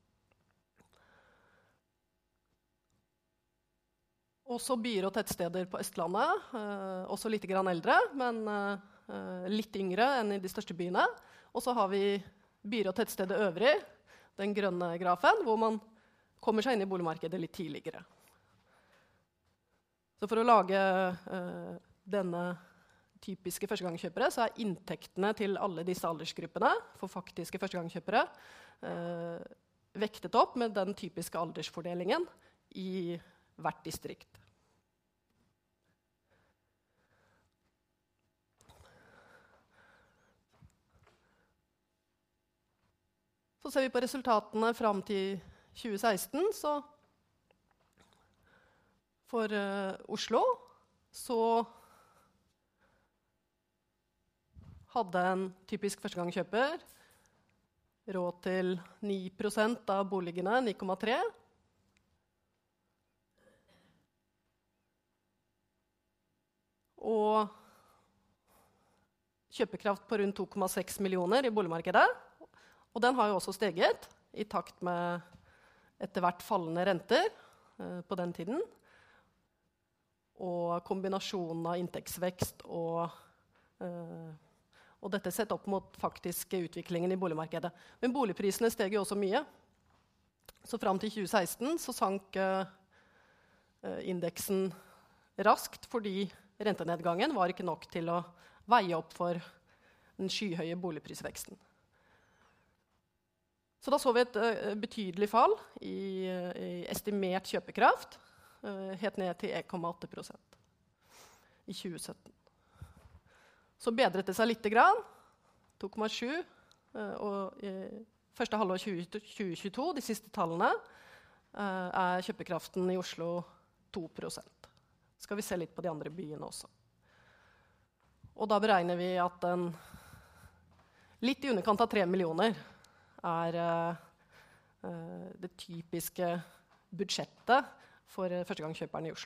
S3: Også byer og tettsteder på Østlandet, uh, også litt grann eldre, men uh, Uh, litt yngre enn i de største byene. Og så har vi byer og tettsteder øvrig, den grønne grafen, hvor man kommer seg inn i boligmarkedet litt tidligere. Så for å lage uh, denne typiske førstegangskjøpere, så er inntektene til alle disse aldersgruppene for faktiske førstegangskjøpere uh, vektet opp med den typiske aldersfordelingen i hvert distrikt. Så ser vi på resultatene fram til tjue seksten, så for uh, Oslo så hadde en typisk førstegangskjøper råd til ni prosent av boligene, ni komma tre. Og kjøpekraft på rundt to komma seks millioner i boligmarkedet. Og den har jo også steget i takt med etter hvert fallende renter eh, på den tiden. Og kombinasjonen av inntektsvekst og, eh, og dette sett opp mot faktiske utviklingen i boligmarkedet. Men boligprisene steg jo også mye. Så fram til tjue seksten så sank eh, indeksen raskt, fordi rentenedgangen var ikke nok til å veie opp for den skyhøye boligprisveksten. Så da så vi et uh, betydelig fall i, uh, i estimert kjøpekraft, uh, helt ned til en komma åtte prosent i tjue sytten. Så bedret det seg litt grann, to komma sju, uh, og i første halvår tjue tjueto, de siste tallene, uh, er kjøpekraften i Oslo to prosent. Skal vi se litt på de andre byene også. Og da beregner vi at en litt i underkant av tre millioner er uh, uh, det typiske budsjettet for uh, førstegangskjøperen i Oslo.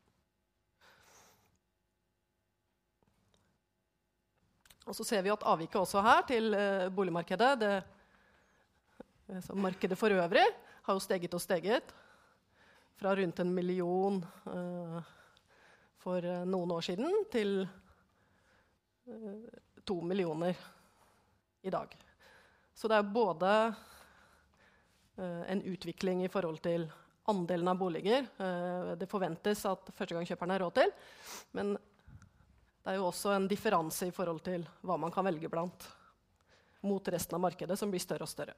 S3: Og så ser vi at avviket også her til uh, boligmarkedet, det, uh, markedet for øvrig, har jo steget og steget fra rundt en million uh, for uh, noen år siden til uh, to millioner i dag. Så det er både uh, en utvikling i forhold til andelen av boliger. Uh, det forventes at førstegangskjøperne har råd til, men det er jo også en differanse i forhold til hva man kan velge blant mot resten av markedet, som blir større og større.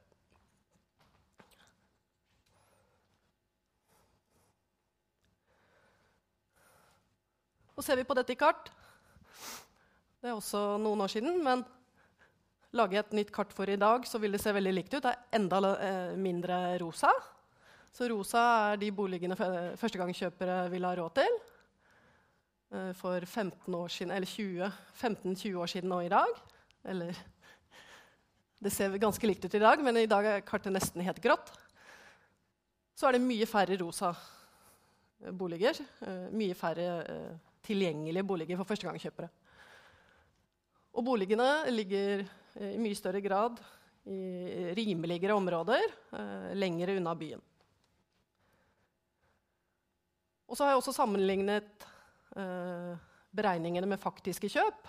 S3: Og ser vi på dette i kart, det er også noen år siden, men lage et nytt kart for i dag, så vil det se veldig likt ut. Det er enda eh, mindre rosa. Så rosa er de boligene førstegangskjøpere vil ha råd til. Eh, for femten år siden, eller tjue, femten tjue år siden og i dag. Eller, det ser ganske likt ut i dag, men i dag er kartet nesten helt grått. Så er det mye færre rosa boliger. Eh, mye færre eh, tilgjengelige boliger for førstegangskjøpere. Og boligene ligger i mye større grad i rimeligere områder, eh, lengre unna byen. Og så har jeg også sammenlignet eh, beregningene med faktiske kjøp.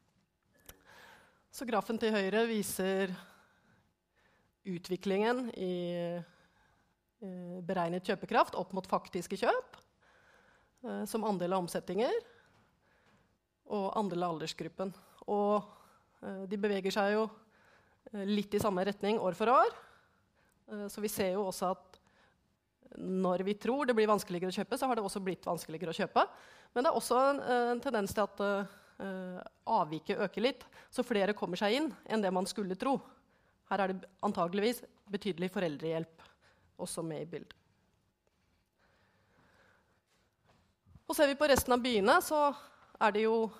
S3: Så grafen til høyre viser utviklingen i eh, beregnet kjøpekraft opp mot faktiske kjøp, eh, som andel av omsetninger og andel av aldersgruppen. Og uh, de beveger seg jo uh, litt i samme retning år for år. Uh, så vi ser jo også at når vi tror det blir vanskeligere å kjøpe, så har det også blitt vanskeligere å kjøpe. Men det er også en, en tendens til at uh, avviket øker litt, så flere kommer seg inn enn det man skulle tro. Her er det antageligvis betydelig foreldrehjelp også med i bildet. Og ser vi på resten av byene, så er det jo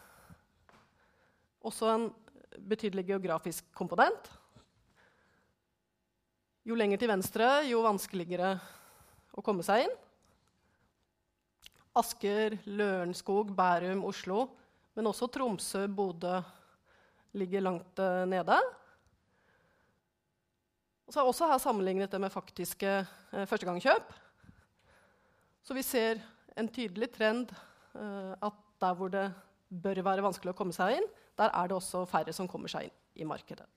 S3: også en betydelig geografisk komponent. Jo lenger til venstre, jo vanskeligere å komme seg inn. Asker, Lørenskog, Bærum, Oslo, men også Tromsø, Bodø ligger langt uh, nede. Og så har jeg også her sammenlignet det med faktiske uh, førstegangskjøp. Så vi ser en tydelig trend uh, at der hvor det bør være vanskelig å komme seg inn, der er det også færre som kommer seg inn i markedet.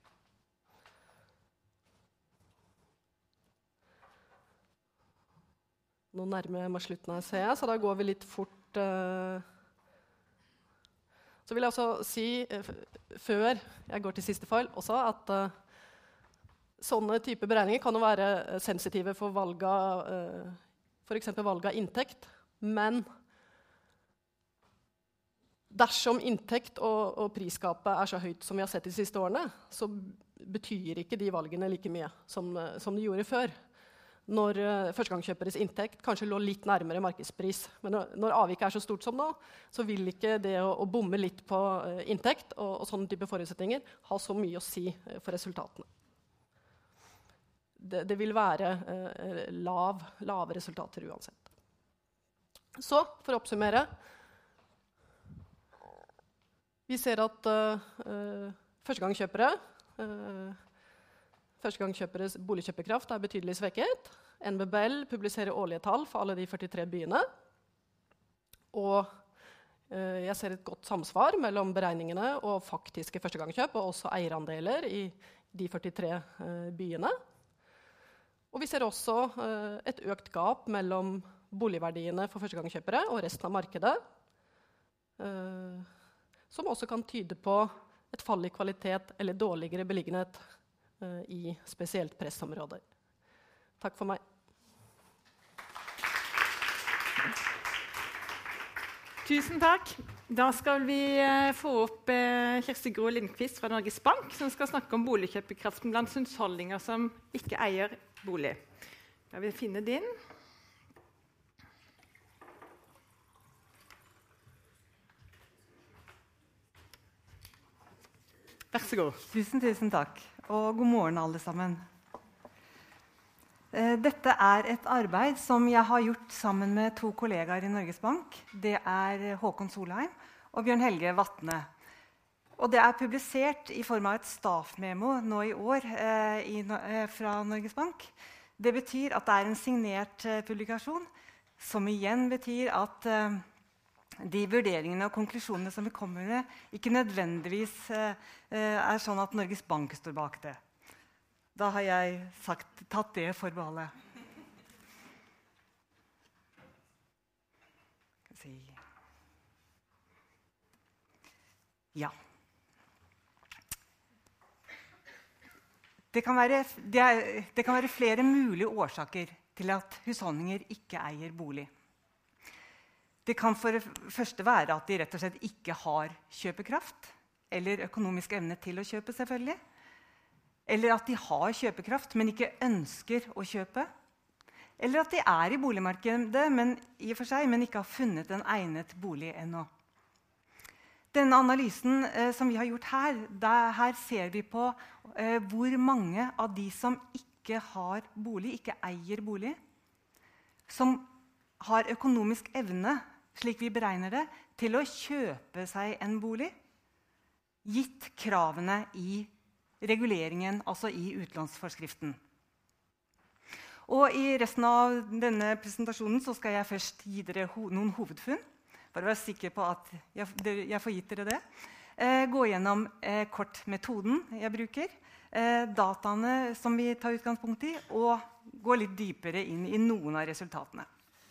S3: Nå nærmer jeg meg slutten her, ser jeg, så da går vi litt fort vært uh, Så vil jeg også si, uh, før jeg går til siste file, også at uh, sånne typer beregninger kan jo være uh, sensitive for valg av, uh, for eksempel valg av inntekt, men dersom inntekt og, og prisgapet er så høyt som vi har sett de siste årene, så betyr ikke de valgene like mye som, som de gjorde før. Når uh, førstegangskjøperes inntekt kanskje lå litt nærmere markedspris. Men når, når avviket er så stort som nå, så vil ikke det å, å bomme litt på uh, inntekt og, og sånne type forutsetninger ha så mye å si uh, for resultatene. Det, det vil være uh, lav, lave resultater uansett. Så, for å oppsummere, vi ser at uh, uh, førstegangskjøpere, uh, førstegangskjøperes boligkjøpekraft er betydelig svekket. N B B L publiserer årlige tall for alle de førtitre byene. Og uh, jeg ser et godt samsvar mellom beregningene og faktiske førstegangskjøp, og også eierandeler i de førtitre uh, byene. Og vi ser også uh, et økt gap mellom boligverdiene for førstegangskjøpere og resten av markedet. Uh, som også kan tyde på et fall i kvalitet eller dårligere beliggenhet uh, i spesielt pressområder. Takk for meg.
S1: Tusen takk. Da skal vi uh, få opp uh, Kjersti Gro Lindqvist fra Norges Bank, som skal snakke om boligkjøpekraften blant husholdninger som ikke eier bolig. Jeg vil finne din. Vær så god.
S4: Tusen, tusen takk. Og god morgen, alle sammen. Dette er et arbeid som jeg har gjort sammen med to kollegaer i Norges Bank. Det er Håkon Solheim og Bjørn Helge Vatne. Og det er publisert i form av et staff-memo nå i år eh, i, eh, fra Norges Bank. Det betyr at det er en signert eh, publikasjon, som igjen betyr at eh, de vurderingene og konklusjonene som vi kommer med, ikke nødvendigvis eh, er sånn at Norges Bank står bak det. Da har jeg sagt, tatt det forbeholdet. Skal vi si. Ja. Det kan, være, det, er, det kan være flere mulige årsaker til at husholdninger ikke eier bolig. Det kan for det første være at de rett og slett ikke har kjøpekraft, eller økonomisk evne til å kjøpe, selvfølgelig. Eller at de har kjøpekraft, men ikke ønsker å kjøpe. Eller at de er i boligmarkedet, men, i og for seg, men ikke har funnet en egnet bolig ennå. Denne analysen eh, som vi har gjort her, der, her ser vi på eh, hvor mange av de som ikke har bolig, ikke eier bolig, som har økonomisk evne, slik vi beregner det, til å kjøpe seg en bolig, gitt kravene i reguleringen, altså i utlånsforskriften. Og i resten av denne presentasjonen så skal jeg først gi dere ho noen hovedfunn, for å være sikker på at jeg, jeg får gitt dere det. Eh, gå gjennom eh, kort metoden jeg bruker, eh, dataene som vi tar utgangspunkt i, og gå litt dypere inn i noen av resultatene.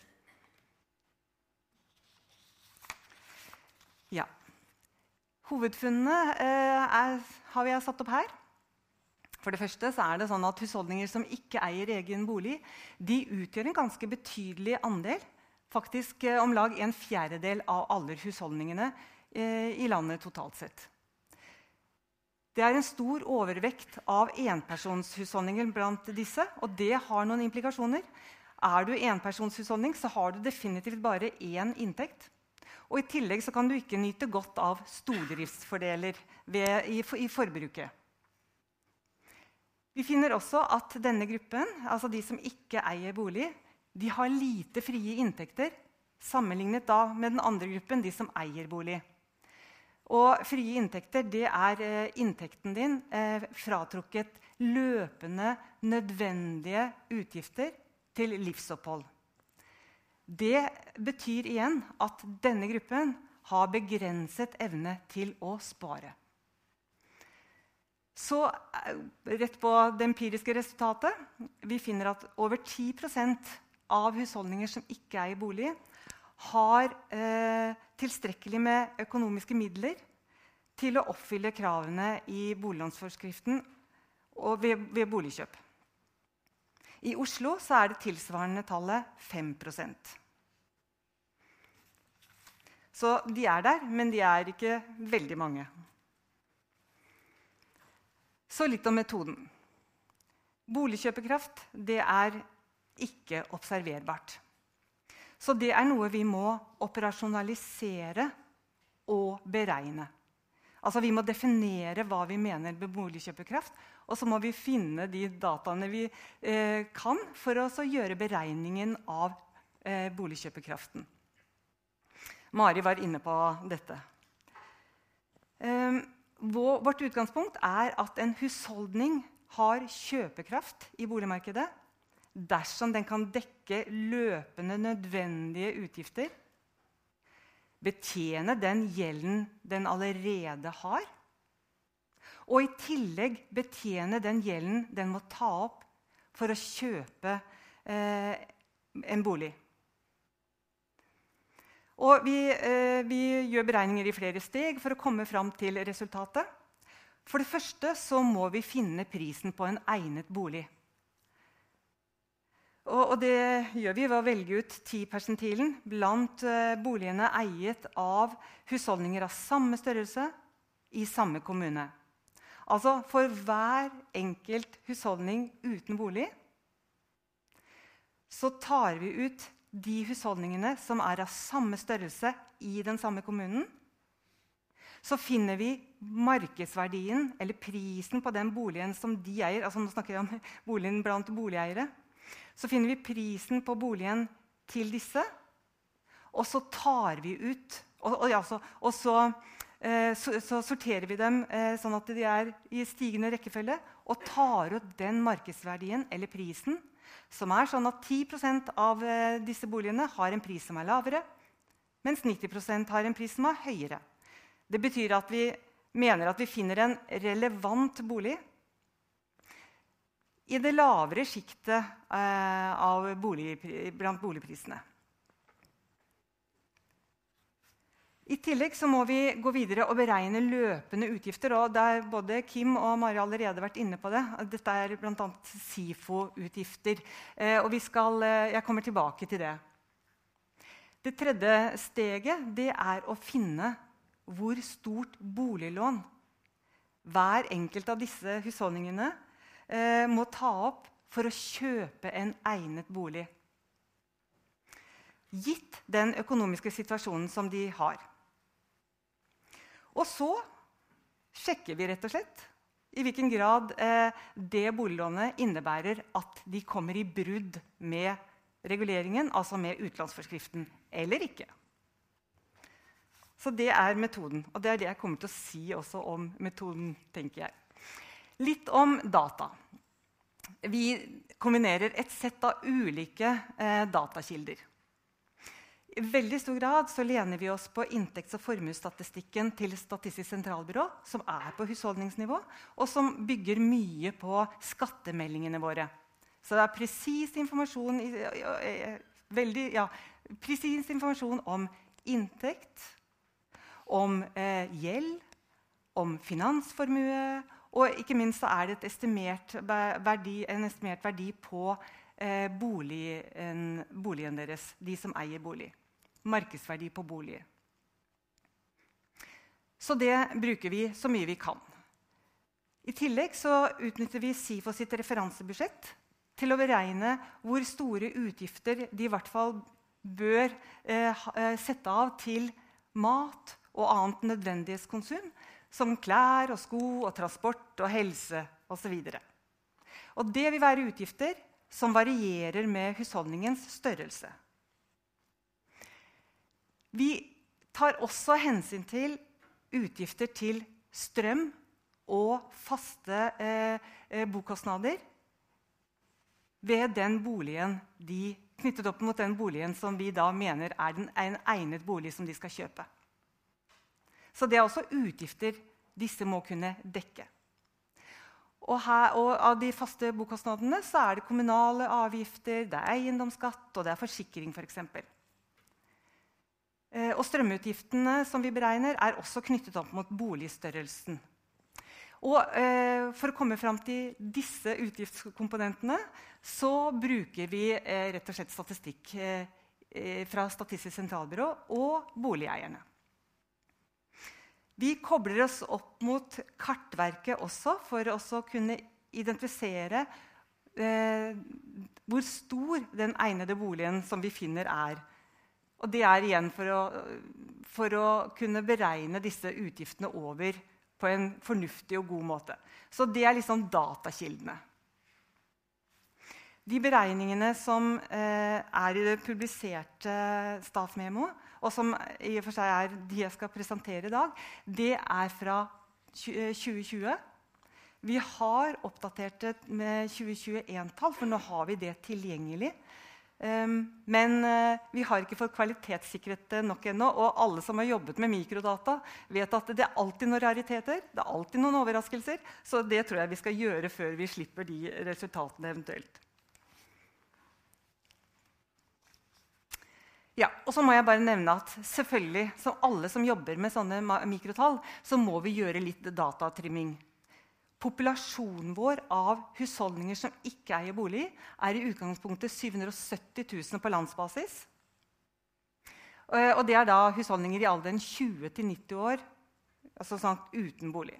S4: Ja. Hovedfunnene eh, er, har vi satt opp her. For det første så er det sånn at husholdninger som ikke eier egen bolig, de utgjør en ganske betydelig andel, faktisk eh, om lag en fjerdedel av alle husholdningene eh, i landet totalt sett. Det er en stor overvekt av enpersonshusholdninger blant disse, og det har noen implikasjoner. Er du enpersonshusholdning, så har du definitivt bare én inntekt. Og i tillegg så kan du ikke nyte godt av stordriftsfordeler ved, i, i forbruket. Vi finner også at denne gruppen, altså de som ikke eier bolig, de har lite frie inntekter, sammenlignet da med den andre gruppen, de som eier bolig. Og frie inntekter, det er eh, inntekten din eh, fratrukket løpende, nødvendige utgifter til livsopphold. Det betyr igjen at denne gruppen har begrenset evne til å spare. Så rett på det empiriske resultatet, vi finner at over ti prosent av husholdninger som ikke eier bolig, har eh, tilstrekkelig med økonomiske midler til å oppfylle kravene i boliglånsforskriften og ved, ved boligkjøp. I Oslo så er det tilsvarende tallet fem prosent. Så de er der, men de er ikke veldig mange. Så litt om metoden. Boligkjøpekraft, det er ikke observerbart. Så det er noe vi må operasjonalisere og beregne. Altså vi må definere hva vi mener med boligkjøpekraft, og så må vi finne de dataene vi eh, kan for å gjøre beregningen av eh, boligkjøpekraften. Mari var inne på dette. Eh, vårt utgangspunkt er at en husholdning har kjøpekraft i boligmarkedet dersom den kan dekke løpende nødvendige utgifter, betjene den gjelden den allerede har, og i tillegg betjene den gjelden den må ta opp for å kjøpe eh, en bolig. Og vi, eh, vi gjør beregninger i flere steg for å komme fram til resultatet. For det første så må vi finne prisen på en egnet bolig. Og, og det gjør vi ved å velge ut ti-persentilen blant eh, boligene eiet av husholdninger av samme størrelse i samme kommune. Altså for hver enkelt husholdning uten bolig så tar vi ut de husholdningene som er av samme størrelse i den samme kommunen. Så finner vi markedsverdien, eller prisen på den boligen som de eier, altså nå snakker jeg om boligen blant boligeiere, så finner vi prisen på boligen til disse, og så tar vi ut, og, og, ja, så, og så, eh, så, så sorterer vi dem eh, sånn at de er i stigende rekkefølge, og tar ut den markedsverdien, eller prisen, som er sånn at ti prosent av eh, disse boligene har en pris som er lavere, mens nitti prosent har en pris som er høyere. Det betyr at vi mener at vi finner en relevant bolig i det lavere skiktet eh, av bolig, blant boligprisene. I tillegg så må vi gå videre og beregne løpende utgifter, og der både Kim og Mari allerede har vært inne på det. Dette er blant annet SIFO-utgifter, eh, og vi skal, eh, jeg kommer tilbake til det. Det tredje steget, det er å finne hvor stort boliglån hver enkelt av disse husholdningene eh, må ta opp for å kjøpe en egnet bolig. Gitt den økonomiske situasjonen som de har. Og så sjekker vi rett og slett i hvilken grad eh, det boliglånet innebærer at de kommer i brudd med reguleringen, altså med utlånsforskriften, eller ikke. Så det er metoden, og det er det jeg kommer til å si også om metoden, tenker jeg. Litt om data. Vi kombinerer et sett av ulike eh, datakilder. I veldig stor grad så lener vi oss på inntekts- og formuesstatistikken til Statistisk sentralbyrå, som er på husholdningsnivå, og som bygger mye på skattemeldingene våre. Så det er presis informasjon, veldig, ja, presis informasjon om inntekt, om eh, gjeld, om finansformue, og ikke minst så er det et estimert verdi, en estimert verdi på eh, boligen, boligen deres, de som eier bolig. Markedsverdi på bolig. Så det bruker vi så mye vi kan. I tillegg så utnytter vi SIFO sitt referansebudsjett til å beregne hvor store utgifter de i hvert fall bør eh, sette av til mat og annet nødvendighetskonsum, som klær og sko og transport og helse og så videre. Og det vil være utgifter som varierer med husholdningens størrelse. Vi tar også hensyn til utgifter til strøm og faste eh, bokostnader ved den boligen de knyttet opp mot den boligen som vi da mener er den, en egnet bolig som de skal kjøpe. Så det er også utgifter disse må kunne dekke. Og, her, og av de faste bokostnadene så er det kommunale avgifter, det er eiendomsskatt og det er forsikring for eksempel. Eh, og strømutgiftene som vi beregner, er også knyttet opp mot boligstørrelsen. Og eh, for å komme frem til disse utgiftskomponentene, så bruker vi eh, rett og slett statistikk eh, fra Statistisk sentralbyrå og boligeierne. Vi kobler oss opp mot kartverket også, for å kunne identifisere eh, hvor stor den egnede boligen som vi finner er. Og det er igjen for å, for å kunne beregne disse utgiftene over på en fornuftig og god måte. Så det er liksom datakildene. De beregningene som eh, er i det publiserte staffmemo, og som i og for seg er de jeg skal presentere i dag, det er fra tjue tjue. Vi har oppdatert det med tjue tjueen-tall, for nå har vi det tilgjengelig. Um, men uh, vi har ikke fått kvalitetssikret det nok ennå, og alle som har jobbet med mikrodata vet at det er alltid noen rariteter, det er alltid noen overraskelser, så det tror jeg vi skal gjøre før vi slipper de resultatene eventuelt. Ja, og så må jeg bare nevne at selvfølgelig, som alle som jobber med sånne mikrotall, så må vi gjøre litt datatrimming. Populasjonen vår av husholdninger som ikke eier bolig, er i utgangspunktet syv hundre og sytti tusen på landsbasis. Og det er da husholdninger i alderen tjue til nitti år, altså sånn uten bolig.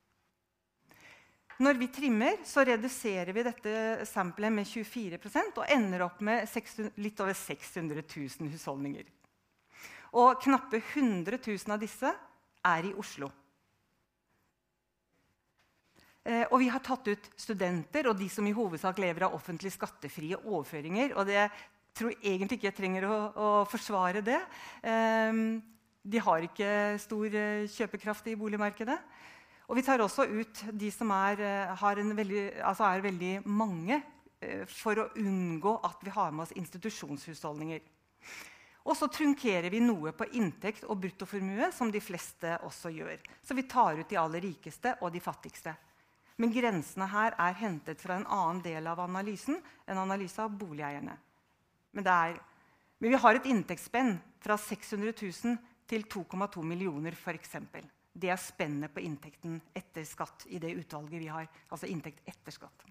S4: Når vi trimmer, så reduserer vi dette samplet med tjuefire prosent og ender opp med litt over seks hundre tusen husholdninger. Og knappe hundre tusen av disse er i Oslo. Eh, og vi har tatt ut studenter og de som i hovedsak lever av offentlig skattefrie overføringer. Og det tror jeg egentlig ikke jeg trenger å, å forsvare det. Eh, de har ikke stor kjøpekraft i boligmarkedet. Og vi tar også ut de som er, har en veldig, altså er veldig mange, eh, for å unngå at vi har med oss institusjonshusholdninger. Og så trunkerer vi noe på inntekt og bruttoformue, som de fleste også gjør. Så vi tar ut de aller rikeste og de fattigste. Men grensene her er hentet fra en annen del av analysen, en analyse av boligeierne. Men, det er, men vi har et inntektsspenn fra seks hundre tusen til to komma to millioner, for eksempel. Det er spennet på inntekten etter skatt i det utvalget vi har, altså inntekt etter skatt.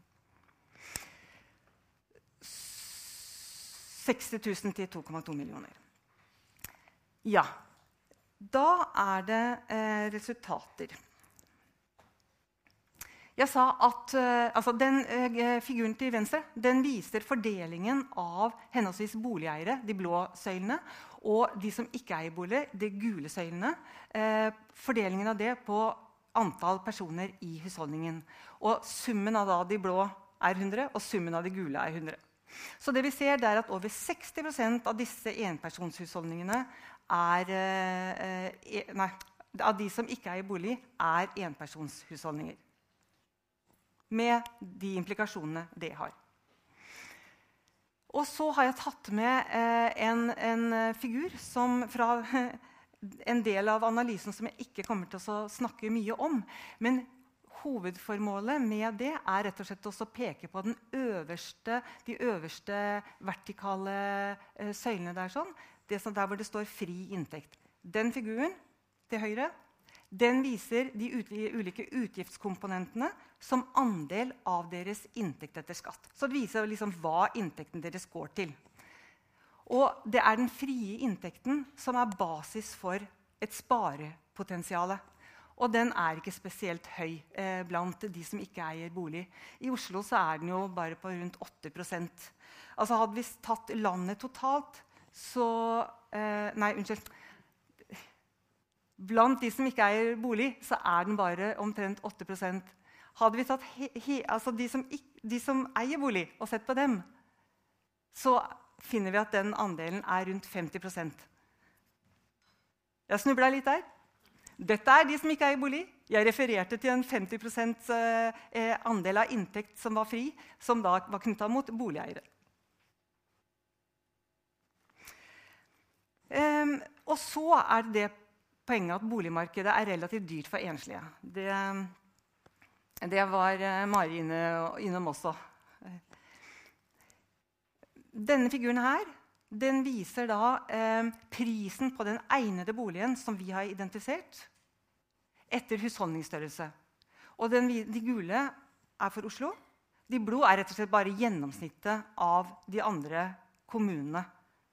S4: seksti tusen til to komma to millioner. Ja, da er det eh, resultater. Jeg sa at uh, altså den uh, figuren til venstre den viser fordelingen av henholdsvis boligeiere, de blå søylene, og de som ikke eier bolig, de gule søylene. Uh, fordelingen av det på antall personer i husholdningen. Og summen av da de blå er hundre, og summen av de gule er hundre. Så det vi ser det er at over seksti prosent av disse enpersonshusholdningene er, uh, nei, av de som ikke eier bolig, er enpersonshusholdninger. Med de implikasjonene det har. Og så har jeg tatt med eh, en, en figur som fra en del av analysen som jeg ikke kommer til å snakke mye om. Men hovedformålet med det er rett og slett også å peke på den øverste, de øverste vertikale eh, søylene der, sånn. Det som der hvor det står fri inntekt. Den figuren til høyre, den viser de ulike utgiftskomponentene som andel av deres inntekt etter skatt. Så det viser liksom hva inntekten deres går til. Og det er den frie inntekten som er basis for et sparepotensiale. Og den er ikke spesielt høy eh, blant de som ikke eier bolig. I Oslo så er den jo bare på rundt åtte prosent. Altså hadde vi tatt landet totalt, så eh, Nei, unnskyld. Blant de som ikke eier bolig, så er den bare omtrent åtte prosent. Hadde vi tatt he, he, altså de, som ikke, de som eier bolig, og sett på dem, så finner vi at den andelen er rundt femti prosent. Jeg snublet litt der. Dette er de som ikke eier bolig. Jeg refererte til en femti prosent andel av inntekt som var fri, som da var knyttet mot boligeiere. Um, og så er det poenget at boligmarkedet er relativt dyrt for enslige. Det, det var Mari inne, innom også. Denne figuren her den viser da eh, prisen på den egnede boligen som vi har identifisert etter husholdningsstørrelse. Og den, de gule er for Oslo. De blå er rett og slett bare gjennomsnittet av de andre kommunene.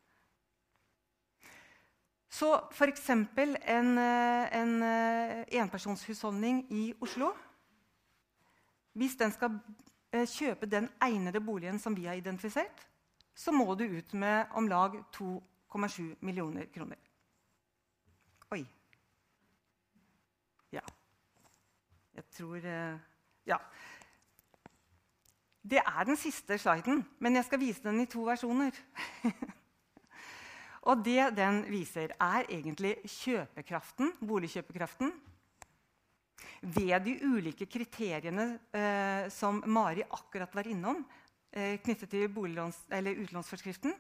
S4: Så for eksempel en, en enpersonshusholdning i Oslo, hvis den skal kjøpe den egnede boligen som vi har identifisert, så må du ut med om lag to komma sju millioner kroner. Oi. Ja. Jeg tror Ja. Det er den siste sliden, men jeg skal vise den i to versjoner. Og det den viser, er egentlig kjøpekraften, boligkjøpekraften, ved de ulike kriteriene eh, som Mari akkurat var innom, eh, knyttet til boliglåns, eller utlånsforskriften.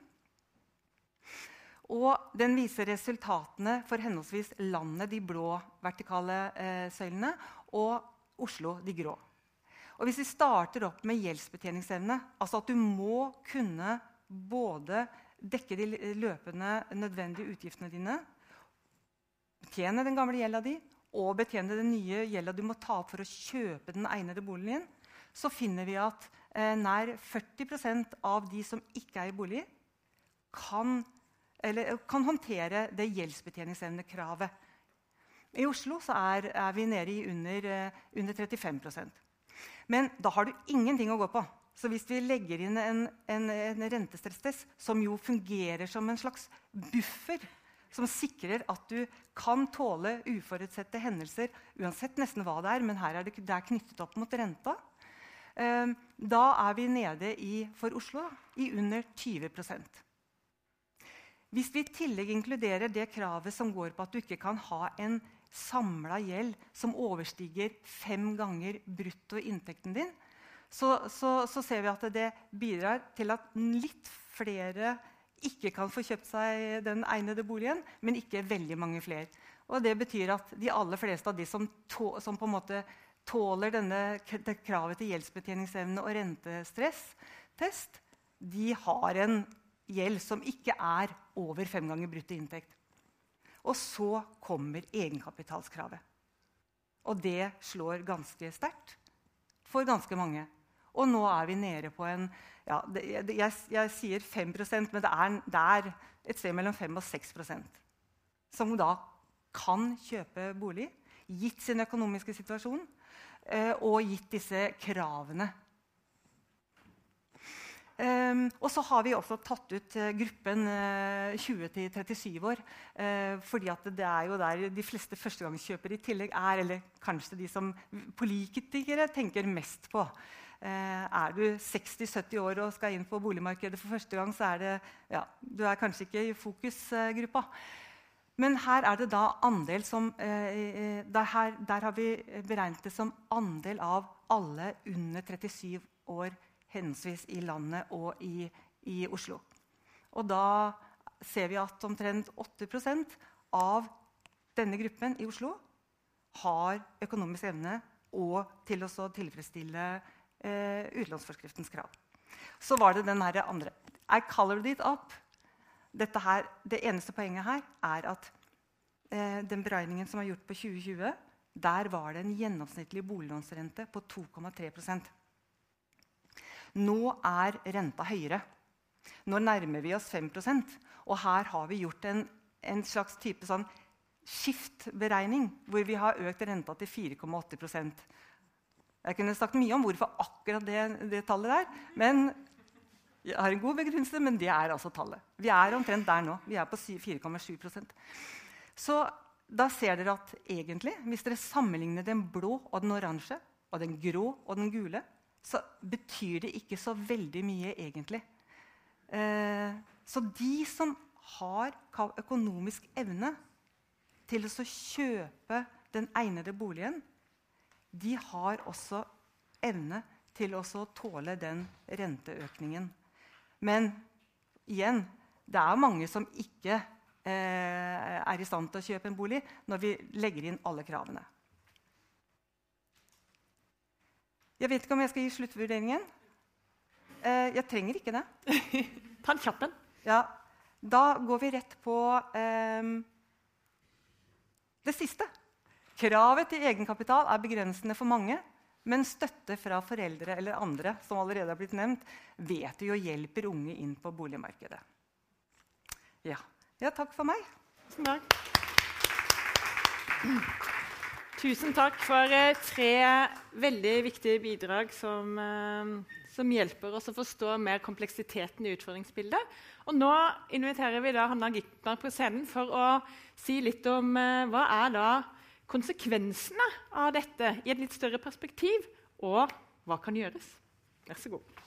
S4: Og den viser resultatene for henholdsvis landet, de blå vertikale eh, søylene, og Oslo, de grå. Og hvis vi starter opp med gjeldsbetjeningsevne, altså at du må kunne både dekke de løpende nødvendige utgiftene dine, betjene den gamle gjelda di, og betjene den nye gjelda du må ta opp for å kjøpe den egnede boligen, så finner vi at eh, nær førti prosent av de som ikke er i bolig, kan, eller, kan håndtere det gjeldsbetjeningsevnekravet. I Oslo så er, er vi nede i under, eh, under trettifem prosent. Men da har du ingenting å gå på. Så hvis vi legger inn en, en, en rentestresstest som jo fungerer som en slags buffer, som sikrer at du kan tåle uforutsette hendelser, uansett nesten hva det er, men her er det, det er knyttet opp mot renta, eh, da er vi nede i, for Oslo i under tyve prosent. Hvis vi i tillegg inkluderer det kravet som går på at du ikke kan ha en samlet gjeld som overstiger fem ganger brutto inntekten din, så, så, så ser vi at det bidrar til at litt flere ikke kan få kjøpt seg den egnede boligen, men ikke veldig mange flere. Og det betyr at de aller fleste av de som, tå, som på en måte tåler denne det kravet til gjeldsbetjeningsevne og rentestresstest, de har en gjeld som ikke er over fem ganger brutto inntekt. Og så kommer egenkapitalskravet. Og det slår ganske sterkt for ganske mange. Og nå er vi nede på en, ja, det, jeg, jeg sier fem prosent, men det er, det er et sted mellom fem og seks prosent som da kan kjøpe bolig, gitt sin økonomiske situasjon, eh, og gitt disse kravene. Um, og så har vi også tatt ut uh, gruppen uh, tjue til trettisyv år, uh, fordi at det er jo der de fleste førstegangskjøpere i tillegg er, eller kanskje de som politikere tenker mest på. Uh, er du seksti til sytti år og skal inn på boligmarkedet for første gang, så er det, ja, du er kanskje ikke i fokusgruppa. Men her er det da andel som, uh, der, her, der har vi beregnet det som andel av alle under trettisyv år, henholdsvis i landet og i, i Oslo. Og da ser vi at omtrent åtte prosent av denne gruppen i Oslo har økonomisk evne og til å tilfredsstille eh, utlånsforskriftens krav. Så var det den her andre. I colored it up. Dette her, det eneste poenget her er at eh, den beregningen som er gjort på tjue tjue, der var det en gjennomsnittlig boliglånsrente på to komma tre prosent. Nå er renta høyere. Nå nærmer vi oss fem prosent. Og her har vi gjort en, en slags type sånn skiftberegning, hvor vi har økt renta til fire komma åtte prosent. Jeg kunne sagt mye om hvorfor akkurat det, det tallet der, men jeg har en god begrunnelse, men det er altså tallet. Vi er omtrent der nå. Vi er på fire komma sju prosent. Så da ser dere at egentlig, hvis dere sammenligner den blå og den oransje, og den grå og den gule, så betyr det ikke så veldig mye egentlig. Eh, så de som har økonomisk evne til å kjøpe den egnede boligen, de har også evne til å tåle den renteøkningen. Men igjen, det er mange som ikke eh, er i stand til å kjøpe en bolig når vi legger inn alle kravene. Jeg vet ikke om jeg skal gi sluttvurderingen. Eh, jeg trenger ikke det.
S1: Ta en kjapp en.
S4: Ja, Da går vi rett på eh, det siste. Kravet til egenkapital er begrensende for mange, men støtte fra foreldre eller andre, som allerede har blitt nevnt, vet vi jo hjelper unge inn på boligmarkedet. Ja, ja takk for meg.
S1: Tusen takk. Tusen takk for eh, tre veldig viktige bidrag som, eh, som hjelper oss å forstå mer kompleksiteten i utfordringsbildet. Og nå inviterer vi da Hanna Gitmark på scenen for å si litt om eh, hva er da konsekvensene av dette i et litt større perspektiv, og hva kan gjøres. Vær så god.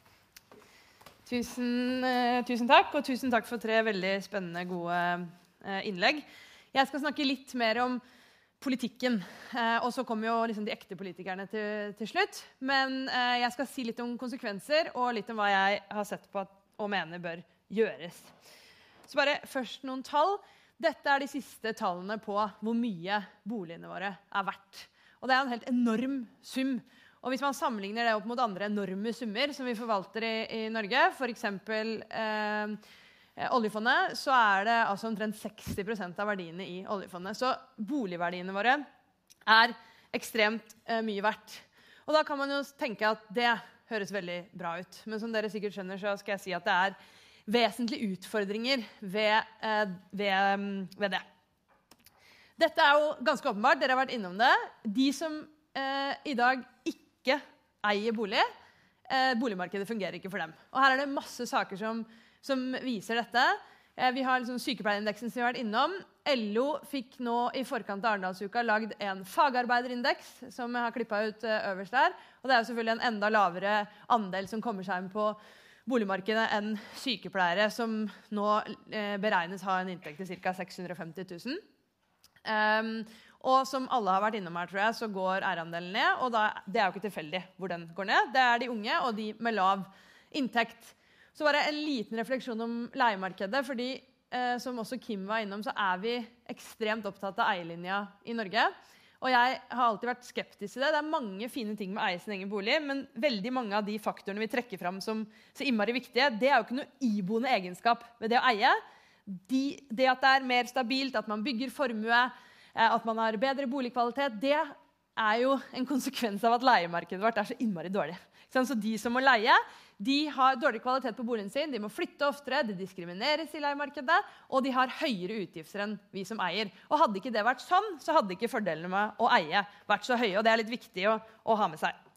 S5: Tusen, eh, tusen takk, og tusen takk for tre veldig spennende, gode eh, innlegg. Jeg skal snakke litt mer om politikken, eh, og så kommer jo liksom de ekte politikerne til, til slutt. Men eh, jeg skal si litt om konsekvenser, og litt om hva jeg har sett på at, og mener bør gjøres. Så bare først noen tall. Dette er de siste tallene på hvor mye boligene våre er verdt. Og det er en helt enorm sum. Og hvis man sammenligner det opp mot andre enorme summer som vi forvalter i, i Norge, for eksempel eh, oljefondet, så er det altså omtrent seksti prosent av verdiene i oljefondet. Så boligverdiene våre er ekstremt eh, mye verdt. Og da kan man jo tenke at det høres veldig bra ut. Men som dere sikkert skjønner, så skal jeg si at det er vesentlige utfordringer ved, eh, ved, ved det. Dette er jo ganske åpenbart, dere har vært innom det. De som eh, i dag ikke eier bolig, eh, boligmarkedet fungerer ikke for dem. Og her er det masse saker som, som viser dette. Eh, vi har liksom sykepleierindeksen som vi har vært innom. L O fikk nå i forkant av Arendalsuka lagd en fagarbeiderindeks, som jeg har klippet ut eh, øverst der. Og det er jo selvfølgelig en enda lavere andel som kommer seg inn på boligmarkedet enn sykepleiere, som nå eh, beregnes ha en inntekt til ca. seks hundre og femti tusen. Um, og som alle har vært innom her, tror jeg, så går eierandelen ned, og da, det er jo ikke tilfeldig hvor den går ned. Det er de unge og de med lav inntekt. Så bare en liten refleksjon om leiemarkedet, fordi eh, som også Kim var innom, så er vi ekstremt opptatt av eierlinja i Norge. Og jeg har alltid vært skeptisk til det. Det er mange fine ting med å eie sin egen bolig, men veldig mange av de faktorene vi trekker fram som så innmari viktige, det er jo ikke noe iboende egenskap ved det å eie. De, det at det er mer stabilt, at man bygger formue, at man har bedre boligkvalitet, det er jo en konsekvens av at leiemarkedet vårt er så innmari dårlig. Så de som må leie, de har dårlig kvalitet på boligen sin, de må flytte oftere, de diskrimineres i leiemarkedet, og de har høyere utgifter enn vi som eier. Og hadde ikke det vært sånn, så hadde ikke fordelene med å eie vært så høye, og det er litt viktig å, å ha med seg.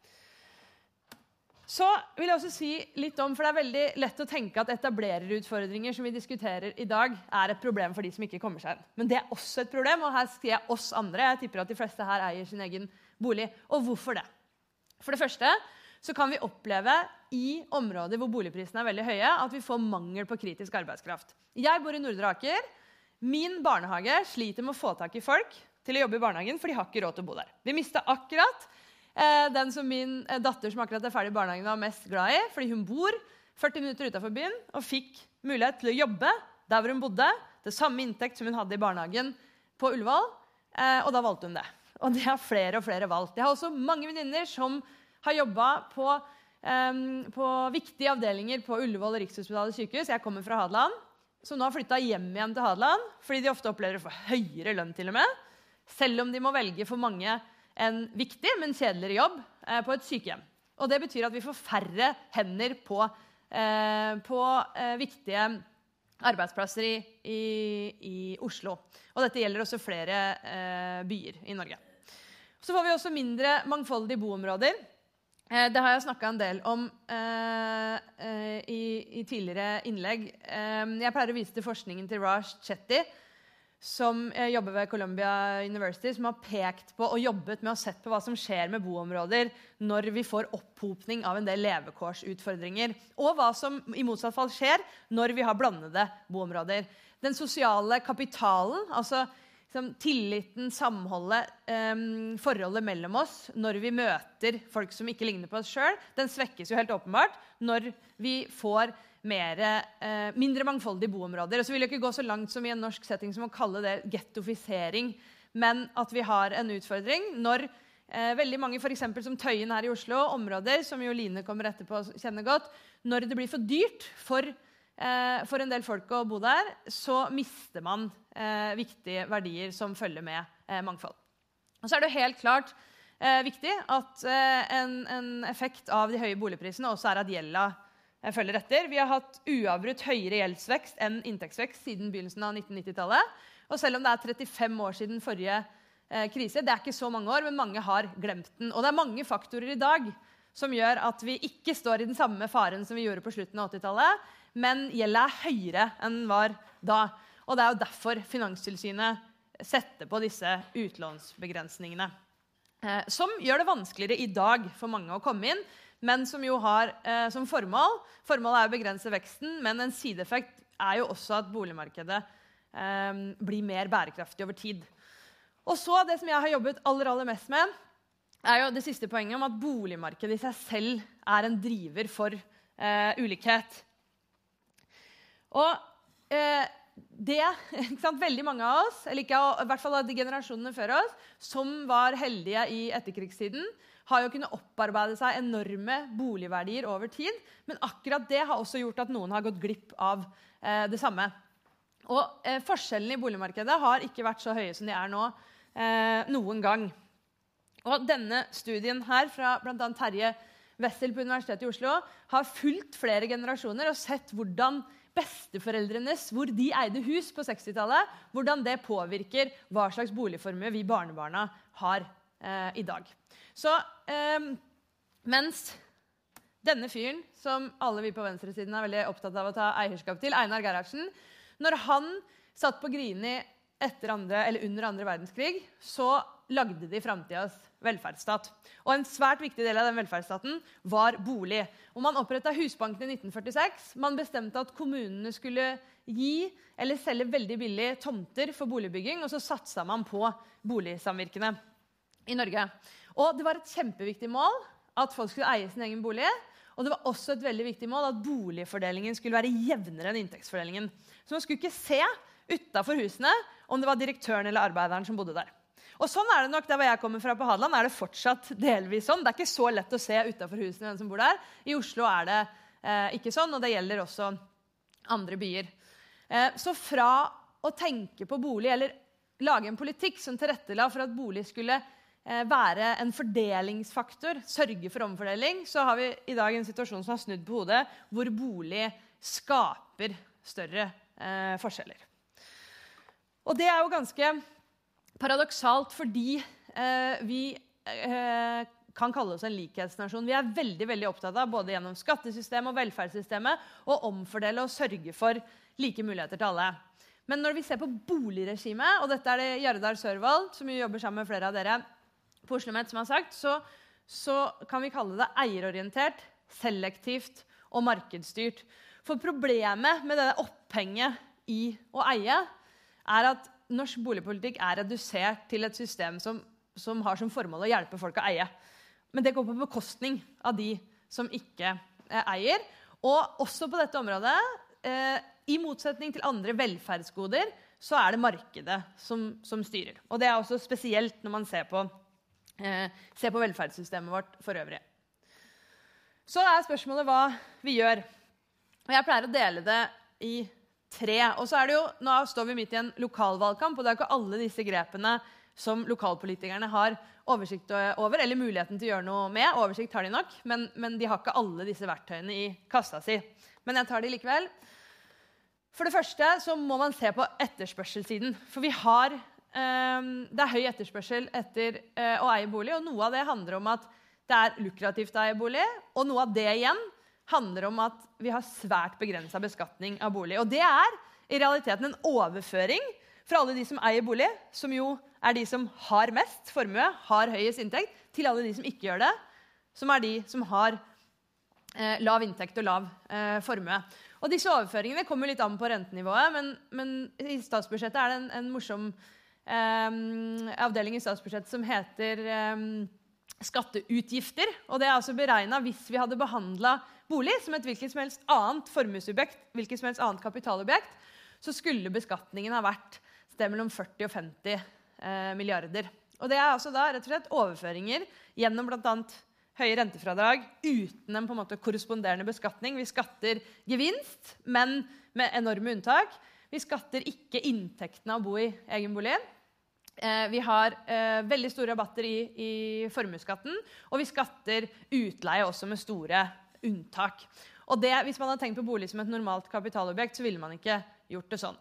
S5: Så vil jeg også si litt om, for det er veldig lett å tenke at etablererutfordringer som vi diskuterer i dag, er et problem for de som ikke kommer seg inn. Men det er også et problem, og her skriver jeg oss andre. Jeg tipper at de fleste her eier sin egen bolig. Og hvorfor det? For det første så kan vi oppleve i områder hvor boligprisene er veldig høye, at vi får mangel på kritisk arbeidskraft. Jeg bor i Nordre Aker. Min barnehage sliter med å få tak i folk til å jobbe i barnehagen, for de har ikke råd til å bo der. Vi mistet akkurat eh, den som min eh, datter som akkurat er ferdig i barnehagen var mest glad i, fordi hun bor førti minutter utenfor byen og fikk mulighet til å jobbe der hvor hun bodde, det samme inntekt som hun hadde i barnehagen på Ullevål, eh, og da valgte hun det. Og det har flere og flere valgt. Jeg har også mange venninner som har jobbet på, um, på viktige avdelinger på Ullevål og Rikshospitalet sykehus. Jeg kommer fra Hadeland, som nå har flyttet hjem igjen til Hadeland, fordi de ofte opplever å få høyere lønn til og med, selv om de må velge for mange en viktig, men kjedeligere jobb eh, på et sykehjem. Og det betyr at vi får færre hender på, eh, på eh, viktige arbeidsplasser i, i, i Oslo. Og dette gjelder også flere eh, byer i Norge. Så får vi også mindre mangfoldige boområder. Det har jeg snakket en del om eh, eh, i, i tidligere innlegg. Eh, jeg pleier å vise til forskningen til Raj Chetty, som eh, jobber ved Columbia University, som har pekt på og jobbet med å sett på hva som skjer med boområder når vi får opphopning av en del levekårsutfordringer, og hva som i motsatt fall skjer når vi har blandede boområder. Den sosiale kapitalen, altså tilliten, samholdet, um, forholdet mellom oss når vi møter folk som ikke ligner på oss selv, den svekkes jo helt åpenbart når vi får mer, uh, mindre mangfoldige boområder. Og så vil jeg ikke gå så langt som i en norsk setting som å kalle det gettofisering, men at vi har en utfordring når uh, veldig mange, for eksempel som Tøyen her i Oslo, områder som jo Line kommer etterpå og kjenner godt, når det blir for dyrt for eh, for en del folk å bo der, så mister man eh, viktige verdier som følger med eh, mangfold. Og så er det helt klart eh, viktig at eh, en, en effekt av de høye boligprisene også er at gjelda eh, følger etter. Vi har hatt uavbrutt høyere gjeldsvekst enn inntektsvekst siden begynnelsen av nitten nittitallet. Og selv om det er trettifem år siden forrige eh, krise, det er ikke så mange år, men mange har glemt den. Og det er mange faktorer i dag som gjør at vi ikke står i den samme faren som vi gjorde på slutten av åttitallet, men gjelda er høyere enn den var da. Og det er jo derfor Finanstilsynet setter på disse utlånsbegrensningene, eh, som gjør det vanskeligere i dag for mange å komme inn, men som jo har eh, som formål, formålet er å begrense veksten, men en sideeffekt er jo også at boligmarkedet eh, blir mer bærekraftig over tid. Og så det som jeg har jobbet aller, aller mest med, er jo det siste poenget om at boligmarkedet i seg selv er en driver for eh, ulikhet. Og eh, det, ikke sant, veldig mange av oss, eller ikke, i hvert fall av de generasjonene før oss, som var heldige i etterkrigstiden, har jo kunnet opparbeide seg enorme boligverdier over tid, men akkurat det har også gjort at noen har gått glipp av eh, det samme. Og eh, forskjellene i boligmarkedet har ikke vært så høye som de er nå eh, noen gang. Og denne studien her fra blant annet Terje Wessel på Universitetet i Oslo har fulgt flere generasjoner og sett hvordan besteforeldrenes, hvor de eide hus på sekstitallet, hvordan det påvirker hva slags boligformue vi barnebarna har eh, i dag. Så eh, mens denne fyren, som alle vi på venstresiden er veldig opptatt av å ta eierskap til, Einar Gerhardsen, når han satt på Grini etter andre, eller under andre verdenskrig, så lagde de fremtidens velferdsstat. Og en svært viktig del av den velferdsstaten var bolig. Og man opprettet Husbanken i nitten førtiseks. Man bestemte at kommunene skulle gi eller selge veldig billig tomter for boligbygging, og så satset man på boligsamvirkene i Norge. Og det var et kjempeviktig mål at folk skulle eie sin egen bolig, og det var også et veldig viktig mål at boligfordelingen skulle være jevnere enn inntektsfordelingen. Så man skulle ikke se utenfor husene om det var direktøren eller arbeideren som bodde der. Og sånn er det nok der hvor jeg kommer fra på Hadeland, er det fortsatt delvis sånn. Det er ikke så lett å se utenfor husene hvem som bor der. I Oslo er det eh, ikke sånn, og det gjelder også andre byer. Eh, så fra å tenke på bolig, eller lage en politikk som tilrettela for at bolig skulle eh, være en fordelingsfaktor, sørge for omfordeling, så har vi i dag en situasjon som har snudd på hodet, hvor bolig skaper større eh, forskjeller. Og det er jo ganske paradoksalt fordi eh, vi eh, kan kalle oss en likhetsnasjon. Vi er veldig, veldig opptatt av, både gjennom skattesystemet og velferdssystemet, å omfordele og sørge for like muligheter til alle. Men når vi ser på boligregimet, og dette er det Jardar Sørvald, som jobber sammen med flere av dere på OsloMet, som har sagt, så, så kan vi kalle det eierorientert, selektivt og markedsstyrt. For problemet med det opphenget i å eie er at norsk boligpolitikk er redusert til et system som, som har som formål å hjelpe folk å eie. Men det går på bekostning av de som ikke eh, eier. Og også på dette området, eh, i motsetning til andre velferdsgoder, så er det markedet som, som styrer. Og det er også spesielt når man ser på, eh, ser på velferdssystemet vårt for øvrig. Så er spørsmålet hva vi gjør. Og jeg pleier å dele det i tre. Og så er det jo, nå står vi midt i en lokalvalgkamp, og det er ikke alle disse grepene som lokalpolitikerne har oversikt over, eller muligheten til å gjøre noe med. Oversikt har de nok, men, men de har ikke alle disse verktøyene i kassa si. Men jeg tar de likevel. For det første så må man se på etterspørselssiden. For vi har, eh, det er høy etterspørsel etter eh, å eie bolig, og noe av det handler om at det er lukrativt å eie bolig, og noe av det igjen handler om at vi har svært begrenset beskatning av bolig. Og det er i realiteten en overføring fra alle de som eier bolig, som jo er de som har mest formue, har høyest inntekt, til alle de som ikke gjør det, som er de som har eh, lav inntekt og lav eh, formue. Og disse overføringene kommer litt an på rentenivået, men, men i statsbudsjettet er det en, en morsom eh, avdeling i statsbudsjettet som heter eh, skatteutgifter, og det er altså beregnet hvis vi hadde behandlet bolig som et hvilket som helst annet formuesobjekt, hvilket som helst annet kapitalobjekt, så skulle beskatningen ha vært sted mellom førti og femti eh, milliarder. Og det er altså da rett og slett overføringer gjennom blant annet høye rentefradrag uten en på en måte korresponderende beskatning. Vi skatter gevinst, men med enorme unntak. Vi skatter ikke inntektene av å bo i egenboligen. Eh, vi har eh, veldig store rabatter i, i formuesskatten, og vi skatter utleie også med store unntak. Og det, hvis man hadde tenkt på bolig som et normalt kapitalobjekt, så ville man ikke gjort det sånn.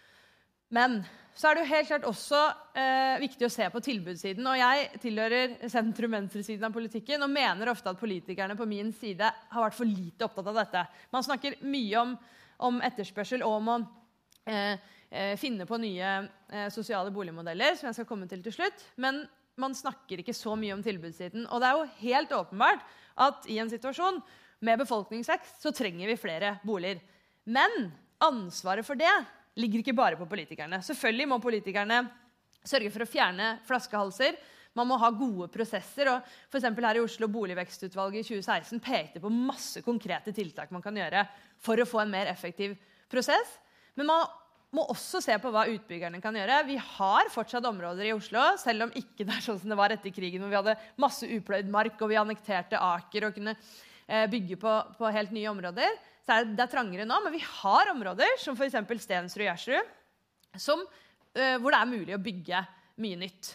S5: Men så er det jo helt klart også eh, viktig å se på tilbudssiden. Og jeg tilhører sentrum-venstresiden av politikken og mener ofte at politikerne på min side har vært for lite opptatt av dette. Man snakker mye om, om etterspørsel og om å eh, eh, finne på nye eh, sosiale boligmodeller, som jeg skal komme til til slutt. Men man snakker ikke så mye om tilbudssiden. Og det er jo helt åpenbart at i en situasjon med befolkningsvekst så trenger vi flere boliger. Men ansvaret for det ligger ikke bare på politikerne. Selvfølgelig må politikerne sørge for å fjerne flaskehalser. Man må ha gode prosesser. Og for eksempel her i Oslo, Boligvekstutvalget i tjue seksten pekte på masse konkrete tiltak man kan gjøre for å få en mer effektiv prosess. Men man må også se på hva utbyggerne kan gjøre. Vi har fortsatt områder i Oslo, selv om ikke det er sånn som det var etter krigen, hvor vi hadde masse upløyd mark, og vi annekterte Aker og kunne eh, bygge på, på helt nye områder. Så er det, det er trangere nå, men vi har områder, som for eksempel Stensrud og Gjersrud, som, uh, hvor det er mulig å bygge mye nytt.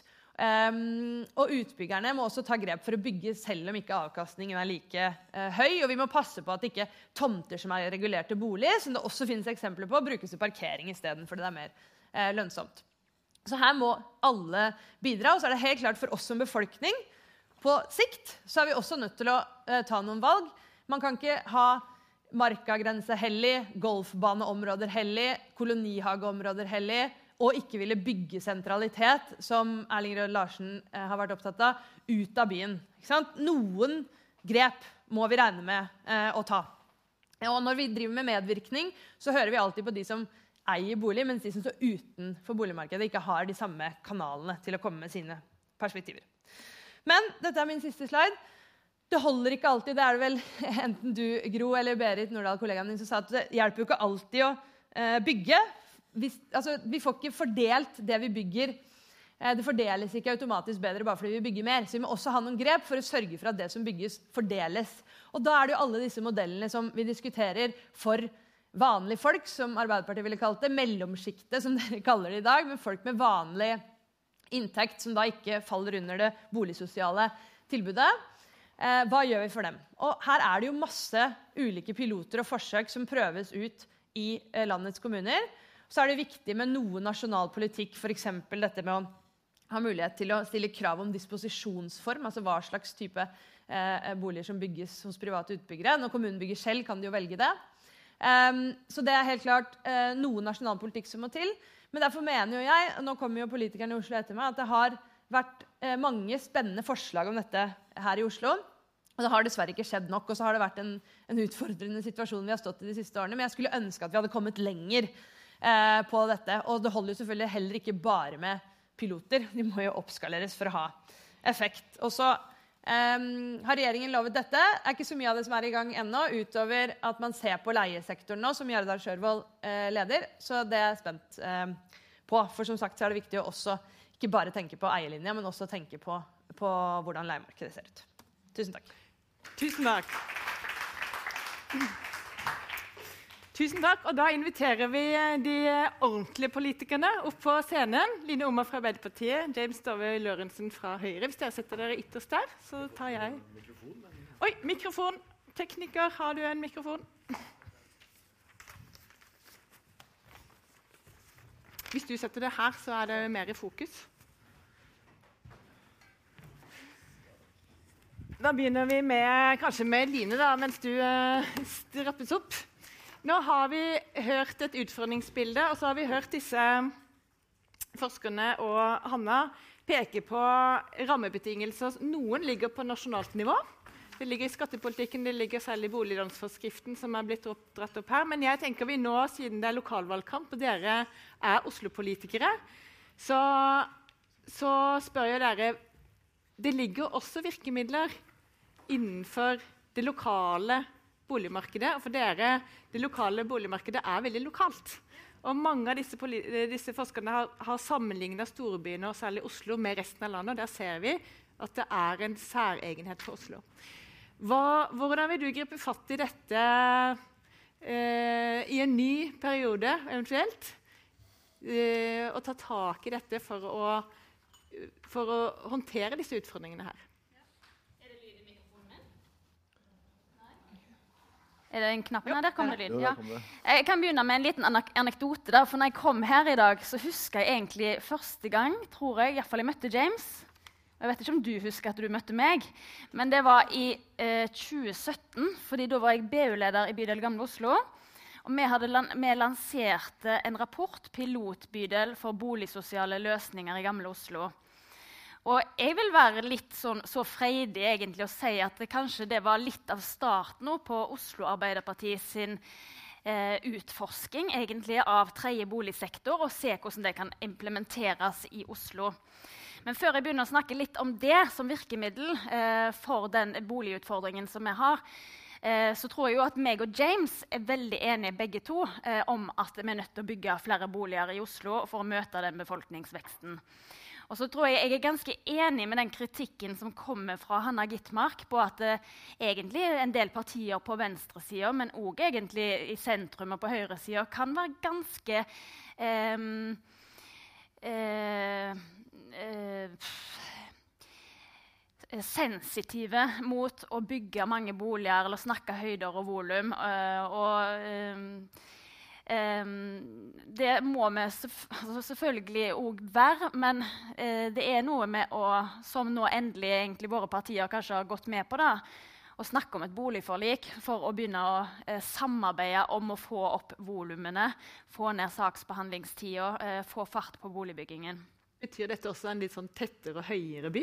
S5: Um, og utbyggerne må også ta grep for å bygge selv om ikke avkastningen er like uh, høy, og vi må passe på at ikke tomter som er regulerte bolig, som det også finnes eksempler på, brukes til parkering i stedet, for det er mer uh, lønnsomt. Så her må alle bidra, og så er det helt klart for oss som befolkning, på sikt så er vi også nødt til å uh, ta noen valg. Man kan ikke ha markagrense hellig, golfbaneområder hellig, kolonihageområder hellig, og ikke ville bygge sentralitet, som Erling Rød Larsen eh, har vært opptatt av, ut av byen. Ikke sant? Noen grep må vi regne med eh, å ta. Og når vi driver med medvirkning, så hører vi alltid på de som eier bolig, mens de som står utenfor boligmarkedet ikke har de samme kanalene til å komme med sine perspektiver. Men dette er min siste slide. Det holder ikke alltid, det er det vel enten du, Gro, eller Berit Nordahl, kollegaen din, som sa at det hjelper jo ikke alltid å eh, bygge. Vi, altså, vi får ikke fordelt det vi bygger. Eh, det fordeles ikke automatisk bedre bare fordi vi bygger mer. Så vi må også ha noen grep for å sørge for at det som bygges, fordeles. Og da er det jo alle disse modellene som vi diskuterer for vanlige folk, som Arbeiderpartiet ville kalt det, mellomskiktet, som dere kaller det i dag, men folk med vanlig inntekt, som da ikke faller under det boligsosiale tilbudet. Eh, hva gjør vi for dem? Og her er det jo masse ulike piloter og forsøk som prøves ut i eh, landets kommuner. Så er det viktig med noe nasjonal politikk, for eksempel dette med å ha mulighet til å stille krav om disposisjonsform, altså hva slags type eh, boliger som bygges hos private utbyggere. Når kommunen bygger selv, kan de jo velge det. Um, så det er helt klart eh, noe nasjonal politikk som må til. Men derfor mener jo jeg, og nå kommer jo politikerne i Oslo etter meg, at det har vært eh, mange spennende forslag om dette her i Oslo. Og det har dessverre ikke skjedd nok, og så har det vært en, en utfordrende situasjon vi har stått i de siste årene. Men jeg skulle ønske at vi hadde kommet lenger eh, på dette. Og det holder jo selvfølgelig heller ikke bare med piloter. De må jo oppskaleres for å ha effekt. Og så eh, har regjeringen lovet dette. Det er ikke så mye av det som er i gang ennå, utover at man ser på leiesektoren nå, som Jardar Sjørvold eh, leder. Så det er jeg spent eh, på. For som sagt så er det viktig å også ikke bare tenke på eierlinja, men også tenke på, på hvordan leiemarkedet ser ut. Tusen takk.
S1: Tusen takk. Tusen takk, og da inviterer vi de ordentlige politikerne opp på scenen. Line Omar fra Arbeiderpartiet, James Dove Lørensen fra Høyre. Hvis dere setter dere ytterst der, så tar jeg... Oi, mikrofon. Tekniker, har du en mikrofon? Hvis du setter det her, så er det mer i fokus. Da begynner vi med, kanskje med Line da, mens du uh, strappes opp. Nå har vi hørt et utfordringsbilde, og så har vi hørt disse forskerne og Hanna peke på rammebetingelser. Noen ligger på nasjonalt nivå. Det ligger i skattepolitikken, det ligger særlig i boliglånsforskriften som er blitt opp, dratt opp her. Men jeg tenker vi nå, siden det er lokalvalgkamp, og dere er Oslo-politikere, så, så spør jeg dere, det ligger også virkemidler innenfor det lokale boligmarkedet, og for dere, det lokale boligmarkedet er veldig lokalt. Og mange av disse, disse forskerne har, har sammenlignet storbyene, og særlig Oslo, med resten av landet, og der ser vi at det er en særegenhet for Oslo. Hva, hvordan vil du gripe fatt i dette eh, i en ny periode, eventuelt? Eh, og ta tak i dette for å, for å håndtere disse utfordringene her?
S6: Er det lyd i mikrofonen min? Nei? Er det en knapp? Nei, der kommer det lyd. Ja. Jeg kan begynne med en liten anek anekdote. Da. For når jeg kom her i dag, så husker jeg egentlig første gang, tror jeg, i hvert fall jeg møtte James. Jeg vet ikke om du husker at du møtte meg, men det var i eh, tjue sytten, fordi da var jeg B U-leder i bydel Gamle Oslo. Og vi, hadde lan vi lanserte en rapport, pilotbydel for boligsosiale løsninger i Gamle Oslo. Og jeg vil være litt sånn, så freidig egentlig å si at det, kanskje det var litt av starten på Oslo Arbeiderparti sin eh, utforsking egentlig av tredje boligsektor, og se hvordan det kan implementeres i Oslo. Men før jeg begynner å snakke litt om det som virkemiddel eh, for den boligutfordringen som vi har, eh, så tror jeg jo at meg og James er veldig enige begge to eh, om at vi er nødt til å bygge flere boliger i Oslo for å møte den befolkningsveksten. Og så tror jeg jeg er ganske enig med den kritikken som kommer fra Hanna Gitmark på at eh, egentlig en del partier på venstresiden, men også egentlig i sentrum og på høyresiden, kan være ganske eh, eh, Eh, sensitive mot å bygge mange boliger eller snakke høyder og volum. Eh, og eh, eh, det må vi selvf altså selvfølgelig også være, men eh, det er noe med å, som nå endelig egentlig våre partier kanskje har gått med på, da, å snakke om et boligforlik for å begynne å eh, samarbeide om å få opp volumene, få ned saksbehandlingstida, eh, få fart på boligbyggingen.
S1: Betyr dette også en litt sånn tettere og høyere by?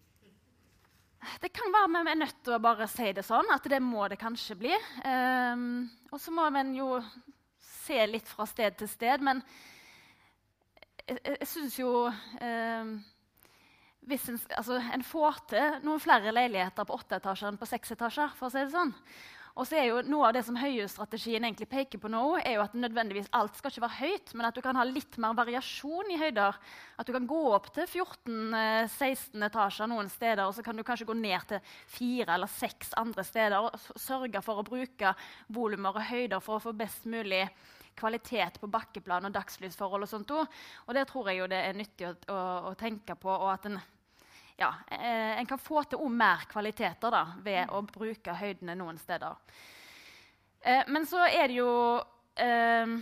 S6: Det kan være vi er nødt til å bare si det sånn, at det må det kanskje bli. Um, og så må man jo se litt fra sted til sted, men jeg, jeg synes jo um, hvis en, altså, en får til noen flere leiligheter på åtte etasjer enn på seks etasjer, for å si det sånn. Og så er jo noe av det som Høyhus-strategien egentlig peker på nå, er jo at nødvendigvis alt skal ikke være høyt, men at du kan ha litt mer variasjon i høyder. At du kan gå opp til fjorten seksten etasjer noen steder, og så kan du kanskje gå ned til fire eller seks andre steder, og sørge for å bruke volumer og høyder for å få best mulig kvalitet på bakkeplan og dagslysforhold og sånt. Og det tror jeg jo det er nyttig å, å, å tenke på, og at en Ja, eh, en kan få til også mer kvaliteter da, ved å bruke høydene noen steder. Eh, men så er det jo eh,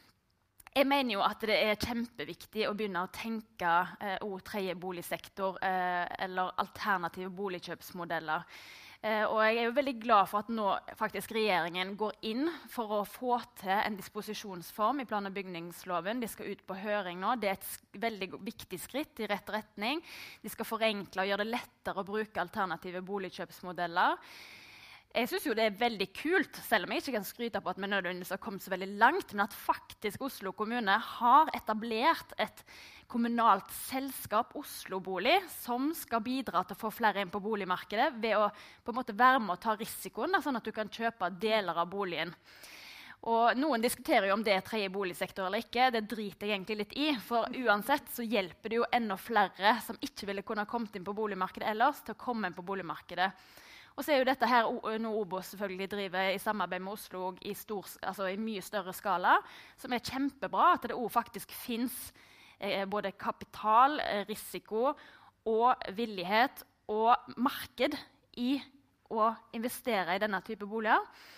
S6: Jeg mener jo at det er kjempeviktig å begynne å tenke eh, også tredje boligsektor eh, eller alternative boligkjøpsmodeller. Eh, og jeg er jo veldig glad for at nå faktisk regjeringen går inn for å få til en disposisjonsform i plan- og bygningsloven. De skal ut på høring nå. Det er et veldig viktig skritt i rett retning. De skal forenkle og gjøre det lettere å bruke alternative boligkjøpsmodeller. Jeg synes jo det er veldig kult, selv om jeg ikke kan skryte på at vi nødvendigvis har kommet så veldig langt, men at faktisk Oslo kommune har etablert et kommunalt selskap, Oslo Bolig, som skal bidra til å få flere inn på boligmarkedet ved å på en måte være med å ta risikoen, da, sånn at du kan kjøpe deler av boligen. Og noen diskuterer jo om det er tredje boligsektor eller ikke. Det driter jeg egentlig litt i, for uansett så hjelper det jo enda flere som ikke ville kunne kommet inn på boligmarkedet ellers, til å komme inn på boligmarkedet. Og så er jo dette her noe OBOS selvfølgelig driver i samarbeid med Oslo i, stor, altså i mye større skala, som er kjempebra, at det også faktisk finnes eh, både kapital, risiko og villighet og marked i å investere i denne type boliger.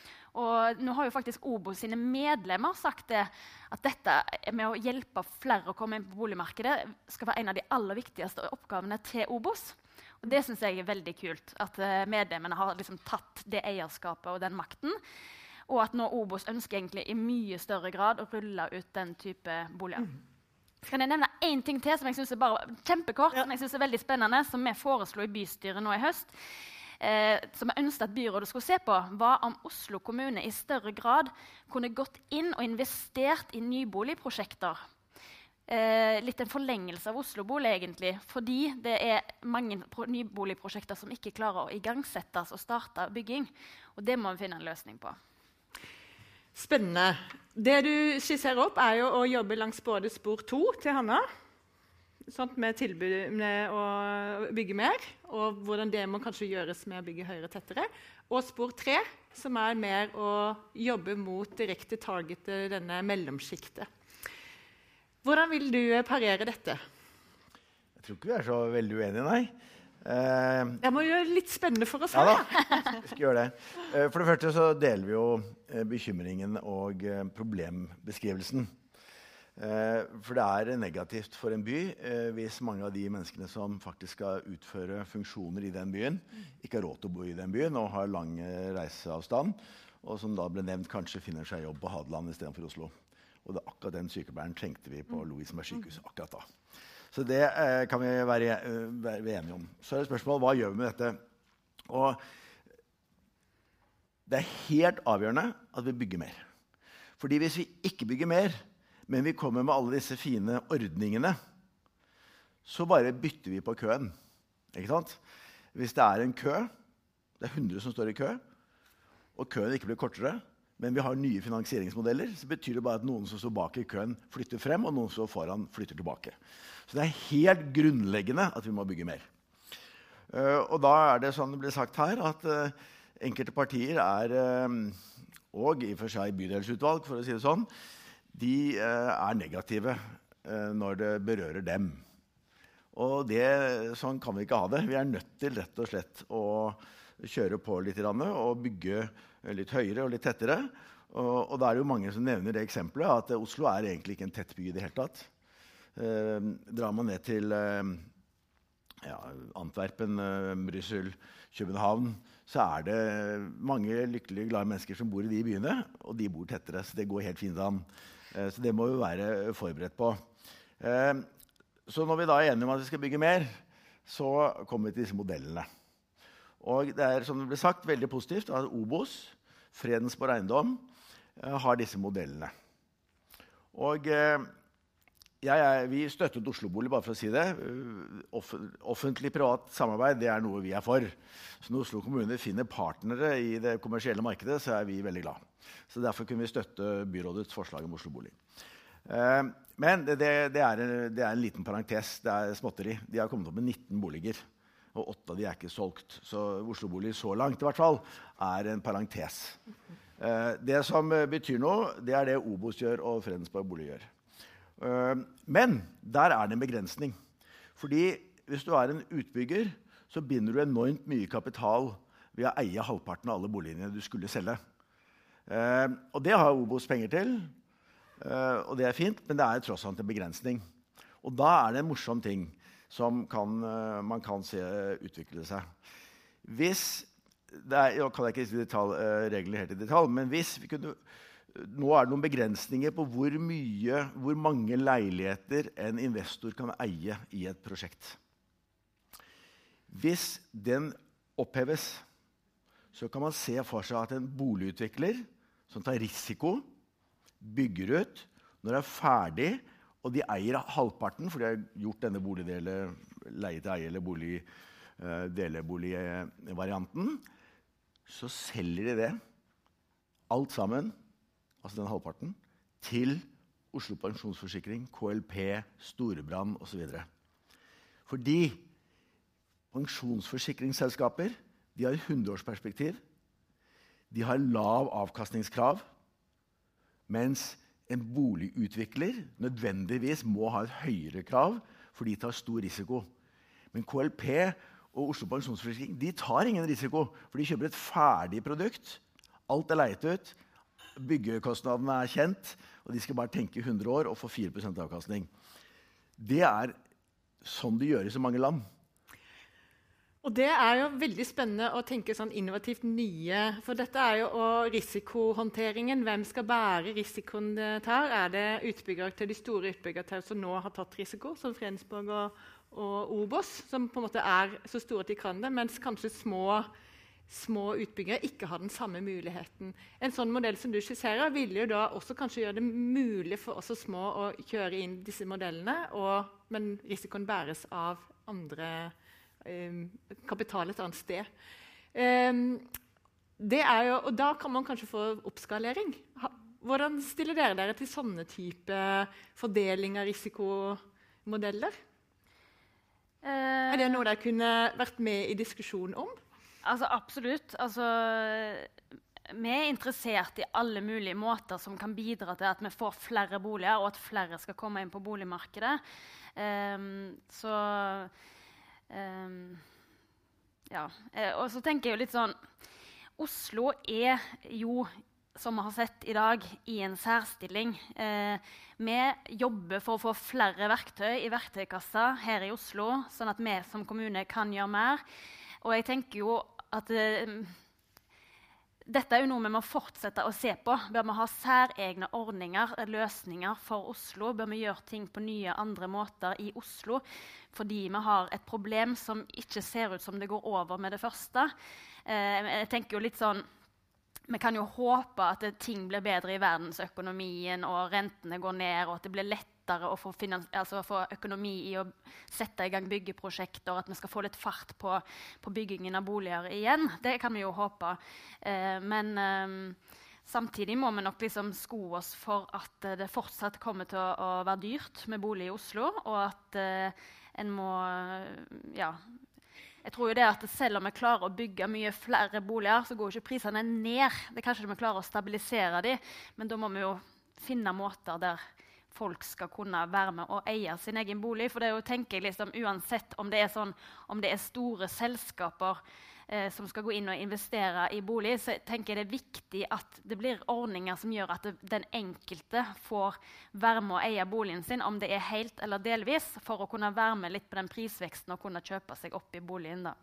S6: Og nå har jo faktisk OBOS sine medlemmer sagt det, at dette med å hjelpe flere å komme inn på boligmarkedet skal være en av de aller viktigste oppgavene til OBOS. Og det synes jeg er veldig kult, at medlemmene har liksom tatt det eierskapet og den makten, og at nå OBOS ønsker egentlig i mye større grad å rulle ut den type boliger. Mm. Skal jeg nevne en ting til som jeg synes er bare kjempekort, ja. Som jeg synes er veldig spennende, som vi foreslo i bystyret nå i høst, eh, som jeg ønsket at byrådet skulle se på, var om Oslo kommune i større grad kunne gått inn og investert i nyboligprosjekter. Eh, litt en forlengelse av Oslo Bolig egentlig, fordi det er mange nyboligprosjekter som ikke klarer å igangsettes og starte bygging, og det må vi finne en løsning på.
S1: Spennende. Det du skisserer opp er jo å jobbe langs både spor to til Hanna, sant, med tilbud med å bygge mer, og hvordan det må kanskje gjøres med å bygge høyere og tettere. Og spor tre, som er mer å jobbe mot direkte targete denne mellomskiktet. Hvordan vil du parere dette?
S7: Jeg tror ikke vi er så veldig uenige, nei. Eh,
S1: det må jo litt spennende for oss
S7: ja,
S1: her.
S7: Da. Vi skal gjøre det. Eh, for det første så deler vi jo eh, bekymringen og eh, problembeskrivelsen. Eh, for det er negativt for en by eh, hvis mange av de menneskene som faktisk skal utføre funksjoner i den byen, ikke har råd til å bo i den byen og har lang reiseavstand, og som da ble nevnt kanskje finner seg jobb på Hadeland i stedet for Oslo. Og det er akkurat den sykepleieren trengte vi på Lovisenberg sykehus akkurat da. Så det eh, kan vi være, uh, være enige om. Så er det spørsmålet, hva gjør vi med dette? Og det er helt avgjørende at vi bygger mer. Fordi hvis vi ikke bygger mer, men vi kommer med alle disse fine ordningene, så bare bytter vi på køen. Ikke sant? Hvis det er en kø, det er hundre som står i kø, og køen ikke blir kortere, men vi har nye finansieringsmodeller, så betyr det bare at noen som står bak i køen flytter frem, og noen som står foran flytter tilbake. Så det er helt grunnleggende at vi må bygge mer. Uh, og da er det sånn det ble sagt her, at uh, enkelte partier er, uh, og i og for seg bydelsutvalg, for å si det sånn, de uh, er negative uh, når det berører dem. Og det, sånn kan vi ikke ha det. Vi er nødt til rett og slett å kjøre på litt og bygge litt høyere og litt tettere. Og, og da er det jo mange som nevner det eksempelet at Oslo er egentlig ikke en tett by i det hele tatt. Uh, drar man ned til uh, ja, Antwerpen, uh, Brussel, København, så er det mange lykkelige, glade mennesker som bor i de byene, og de bor tettere, så det går helt fint an. Uh, så det må vi være forberedt på. Uh, så når vi da er enige om at vi skal bygge mer, så kommer vi til disse modellene. Og det er, som det ble sagt, veldig positivt at Obos, Fredensborg Eiendom, uh, har disse modellene. Og uh, jeg er, vi støttet Oslo Bolig, bare for å si det. Off, offentlig-privat samarbeid, det er noe vi er for. Så når Oslo kommune finner partnere i det kommersielle markedet, så er vi veldig glad. Så derfor kunne vi støtte byrådets forslag om Oslo Bolig. Uh, men det, det, det, er, det er en liten parentes, det er småtteri. De har kommet opp med nitten boliger. Og åtte av de er ikke solgt. Så Oslo Bolig så langt i hvert fall er en parentes. Uh, det som betyr noe, det er det Obos gjør og Fredensborg Bolig gjør. Uh, men der er det en begrensning. Fordi hvis du er en utbygger, så binder du enormt mye kapital ved å eie halvparten av alle boligene du skulle selge. Uh, og det har Obos penger til, uh, og det er fint, men det er tross alt en begrensning. Og da er det en morsom ting som kan, uh, man kan se utvikle seg. Hvis, det er, jeg kan ikke si detalj, uh, reglene helt i detalj, men hvis vi kunne, nå er det noen begrensninger på hvor mye, hvor mange leiligheter en investor kan eie i et prosjekt. Hvis den oppheves, så kan man se for seg at en boligutvikler som tar risiko, bygger ut, når det er ferdig, og de eier halvparten, for de har gjort denne boligdele, leie til eie eller bolig, uh, deleboligvarianten, så selger de det, alt sammen, altså den halvparten, til Oslo Pensjonsforsikring, K L P, Storebrand og så videre. Fordi pensjonsforsikringsselskaper, de har et hundreårsperspektiv, de har lav avkastningskrav, mens en boligutvikler nødvendigvis må ha et høyere krav, for de tar stor risiko. Men K L P og Oslo Pensjonsforsikring, de tar ingen risiko, for de kjøper et ferdig produkt. Alt er leiet ut, byggekostnadene er kjent, og de skal bare tenke hundre år og få fire prosent avkastning. Det er sånn det gjøres i mange land.
S1: Og det er jo veldig spennende å tenke sånn innovativt nye, for dette er jo og risikohåndteringen. Hvem skal bære risikoen det tar? Er det utbyggeraktører, de store utbyggeraktører som nå har tatt risiko, som Fredensborg og, og Obos, som på en måte er så store at de kan det, mens kanskje små, små utbyggere ikke har den samme muligheten. En sånn modell som du skisserer vil jo da også kanskje gjøre det mulig for oss små å kjøre inn disse modellene, og, men risikoen bæres av andre kapital et annet sted. Um, det er jo, og da kan man kanskje få oppskalering. Hvordan stiller dere dere til sånne type fordeling av risikomodeller? Uh, er det noe dere kunne vært med i diskusjon om?
S6: Altså, absolutt. Altså, vi er interessert i alle mulige måter som kan bidra til at vi får flere boliger, og at flere skal komme inn på boligmarkedet. Um, så um, ja. Og så tenker jeg jo litt sånn Oslo er jo, som vi har sett i dag, i en særstilling. Eh, vi jobber for å få flere verktøy i verktøykassa her i Oslo, sånn at vi som kommune kan gjøre mer. Og jeg tenker jo at eh, dette er jo noe vi må fortsette å se på. Bør vi ha særegne ordninger, løsninger for Oslo? Bør vi gjøre ting på nye, andre måter i Oslo? Fordi vi har et problem som ikke ser ut som det går over med det første. Eh, jeg tenker jo litt sånn, vi kan jo håpe at ting blir bedre i verdensøkonomien, og rentene går ned, og at det blir lettere å få, altså få økonomi i å sette i gang byggeprosjekter, og at vi skal få litt fart på, på byggingen av boliger igjen. Det kan vi jo håpe. Eh, men eh, samtidig må vi nok liksom sko oss for at det fortsatt kommer til å, å være dyrt med bolig i Oslo, og at eh, en må, ja, jeg tror jo det at selv om vi klarer å bygge mye flere boliger, så går ikke prisene ned. Det er kanskje vi klarer å stabilisere dem, men da må vi jo finne måter der folk skal kunne være med og eie sin egen bolig. For det er jo, tenker jeg liksom, uansett om det er, sånn, om det er store selskaper eh, som skal gå inn og investere i bolig, så tenker jeg det er viktig at det blir ordninger som gjør at det, den enkelte får være med å eie boligen sin, om det er helt eller delvis, for å kunne være med litt på den prisveksten og kunne kjøpe seg opp i boligen da.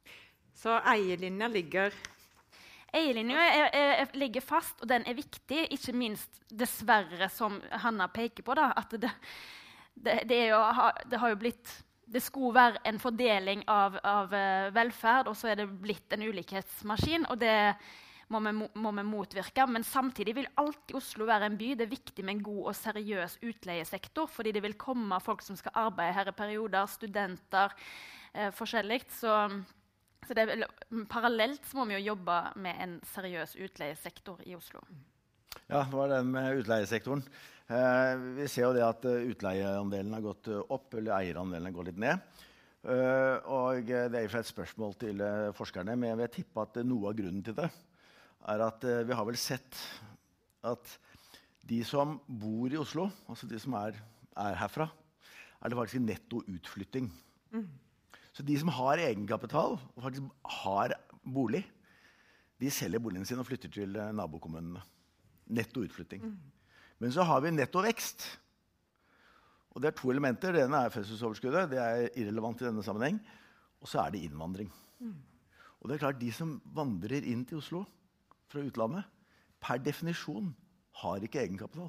S1: Så eierlinja ligger...
S6: Eierlinja er, er, ligger fast, og den er viktig, ikke minst dessverre, som Hanna peker på, da, at det, det, det, er jo, det har jo blitt, det skulle være en fordeling av, av velferd, og så er det blitt en ulikhetsmaskin, og det må vi, må vi motvirke. Men samtidig vil alltid Oslo være en by. Det er viktig med en god og seriøs utleiesektor, fordi det vil komme folk som skal arbeide her i perioder, studenter, eh, forskjellig, så... Så det er, parallelt så må vi jo jobbe med en seriøs utleiesektor i Oslo.
S7: Ja, det var den med utleiesektoren. Eh, vi ser jo det at utleieandelen har gått opp, eller eierandelen har gått litt ned. Eh, og det er jo et spørsmål til eh, forskerne, men jeg vil tippe at noe av grunnen til det er at eh, vi har vel sett at de som bor i Oslo, altså de som er, er herfra, er det faktisk en netto utflytting. Mm. Så de som har egenkapital og faktisk har bolig, de selger boligen sin og flytter til nabokommunene. Netto utflytting. Mm. Men så har vi netto vekst. Og det er to elementer. Det ene er fødselsoverskuddet. Det er irrelevant i denne sammenheng. Og så er det innvandring. Mm. Og det er klart, de som vandrer inn til Oslo fra utlandet, per definisjon har ikke egenkapital.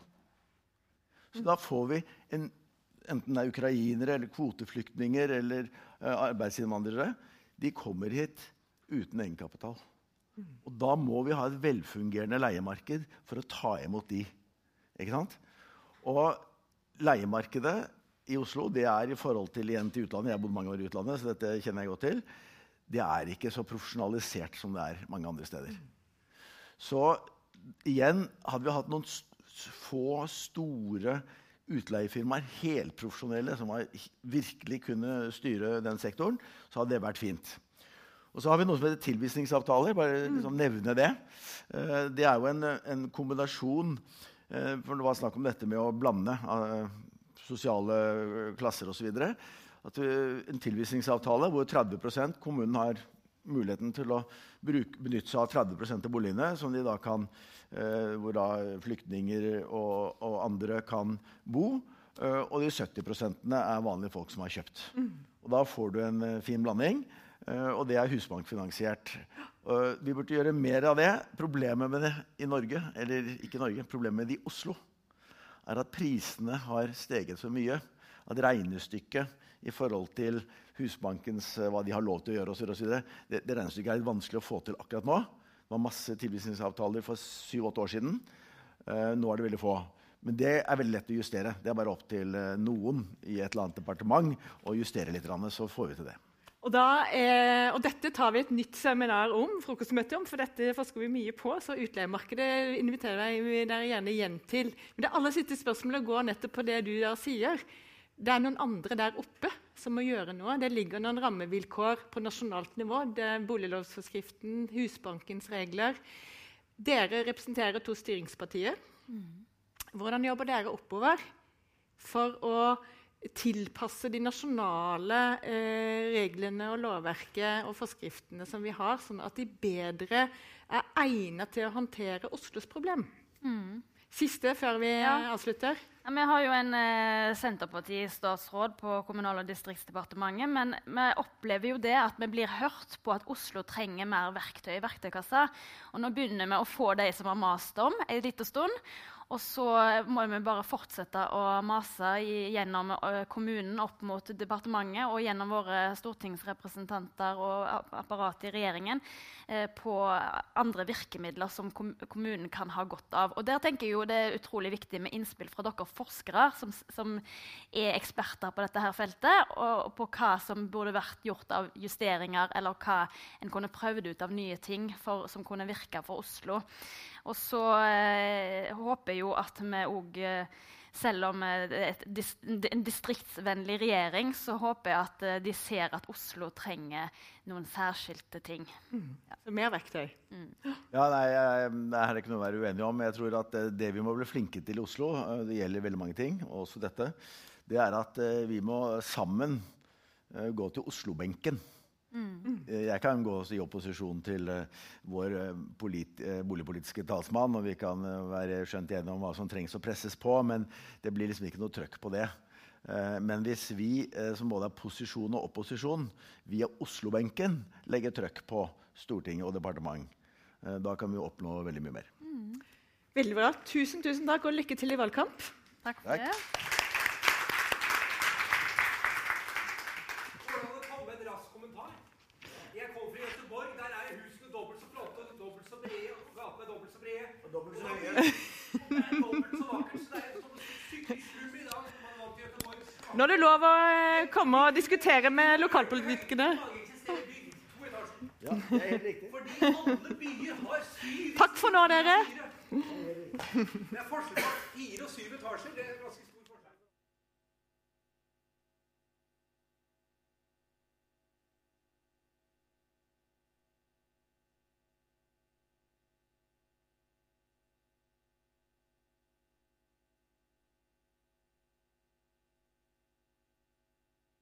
S7: Så mm. da får vi en enten det er ukrainere, eller kvoteflyktninger, eller uh, arbeidsinnvandrere, de kommer hit uten egenkapital. Mm. Og da må vi ha et velfungerende leiemarked for å ta imot de. Ikke sant? Og leiemarkedet i Oslo, det er i forhold til, igjen til utlandet, jeg har bodd mange år i utlandet, så dette kjenner jeg godt til, det er ikke så profesjonalisert som det er mange andre steder. Mm. Så igjen, hadde vi hatt noen st- få store utleiefirmaer, helprofesjonelle, som var, virkelig kunne styre den sektoren, så hadde det vært fint. Og så har vi noe som heter tilvisningsavtaler, bare liksom nevne det. Uh, det er jo en, en kombinasjon, uh, for det var snakk om dette med å blande uh, sosiale klasser og så videre. At uh, en tilvisningsavtale hvor tretti prosent kommunen har muligheten til å bruke, benytte seg av tretti prosent av boligene, som de da kan, eh, hvor da flyktninger og, og andre kan bo, eh, og de sytti prosentene er vanlige folk som har kjøpt. Mm. Og da får du en eh, fin blanding, eh, og det er husbankfinansiert. Uh, vi burde gjøre mer av det. Problemet med det i Norge, eller ikke Norge, problemet med det i Oslo, er at prisene har steget så mye, at regnestykket i forhold til Husbankens, hva de har lov til å gjøre, og så videre, det, det regnestykket er litt vanskelig å få til akkurat nå. Det var masse tilvisningsavtaler for syv åtte år siden. Uh, nå er det veldig få. Men det er veldig lett å justere. Det er bare opp til uh, noen i et eller annet departement å justere litt, så får vi til det.
S1: Og, da, eh, og dette tar vi et nytt seminar om, frokostmøte om, for dette forsker vi mye på, så utleiemarkedet inviterer vi dere gjerne igjen til. Men det aller siste spørsmålet går nettopp på det du der sier. det er noen andre der oppe som må gjøre noe. Det ligger noen rammevilkår på nasjonalt nivå. Det er boliglovsforskriften, Husbankens regler. Dere representerer to styringspartier. Mm. Hvordan jobber dere oppover for å tilpasse de nasjonale eh, reglene og lovverket og forskriftene som vi har, sånn at de bedre er egnet til å håndtere Oslos problem? Mm. Siste før vi ja. avslutter.
S6: Ja, vi har jo en eh, Senterparti-statsråd på Kommunal- og distriktsdepartementet, men vi opplever jo det at vi blir hørt på at Oslo trenger mer verktøy i verktøykassa. Og nå begynner vi å få de som har mast om en liten stund. Og så må vi bare fortsette å mase i, gjennom uh, kommunen opp mot departementet og gjennom våre stortingsrepresentanter og apparatet i regjeringen uh, på andre virkemidler som kom kommunen kan ha godt av. Og der tenker jeg jo det er utrolig viktig med innspill fra dere forskere som, som er eksperter på dette her feltet, og, og på hva som burde vært gjort av justeringer, eller hva en kunne prøvd ut av nye ting for, som kunne virke for Oslo. Og så eh, håper jeg jo at vi også, eh, selv om det er et dis en distriktsvennlig regjering, så håper jeg at eh, de ser at Oslo trenger noen særskilte ting.
S1: Mm. Ja. Så mer verktøy.
S6: Mm.
S7: Ja, nei, jeg, det er ikke noe å være uenig om. Jeg tror at det vi må bli flinke til i Oslo, det gjelder veldig mange ting, også dette, det er at vi må sammen gå til Oslo-benken. Mm. Jeg kan gå i opposisjon til uh, vår uh, polit, uh, boligpolitiske talsmann, og vi kan uh, være skjønt enige om hva som trengs å presses på, men det blir liksom ikke noe trøkk på det. Uh, men hvis vi, uh, som både er posisjon og opposisjon, via Oslo-benken legger trøkk på Stortinget og departement, uh, da kan vi oppnå veldig mye mer.
S1: Mm. Veldig bra. Tusen, tusen takk, og lykke til i valgkamp.
S6: Takk for
S7: takk.
S6: det.
S1: Nå er det lov å komme og diskutere med lokalpolitikerne.
S7: Ja, det er helt riktig.
S8: Fordi alle byer har syv.
S1: Takk for nå, dere.
S8: Det er forskjell på fire og syv etasjer. Det er ganske stort.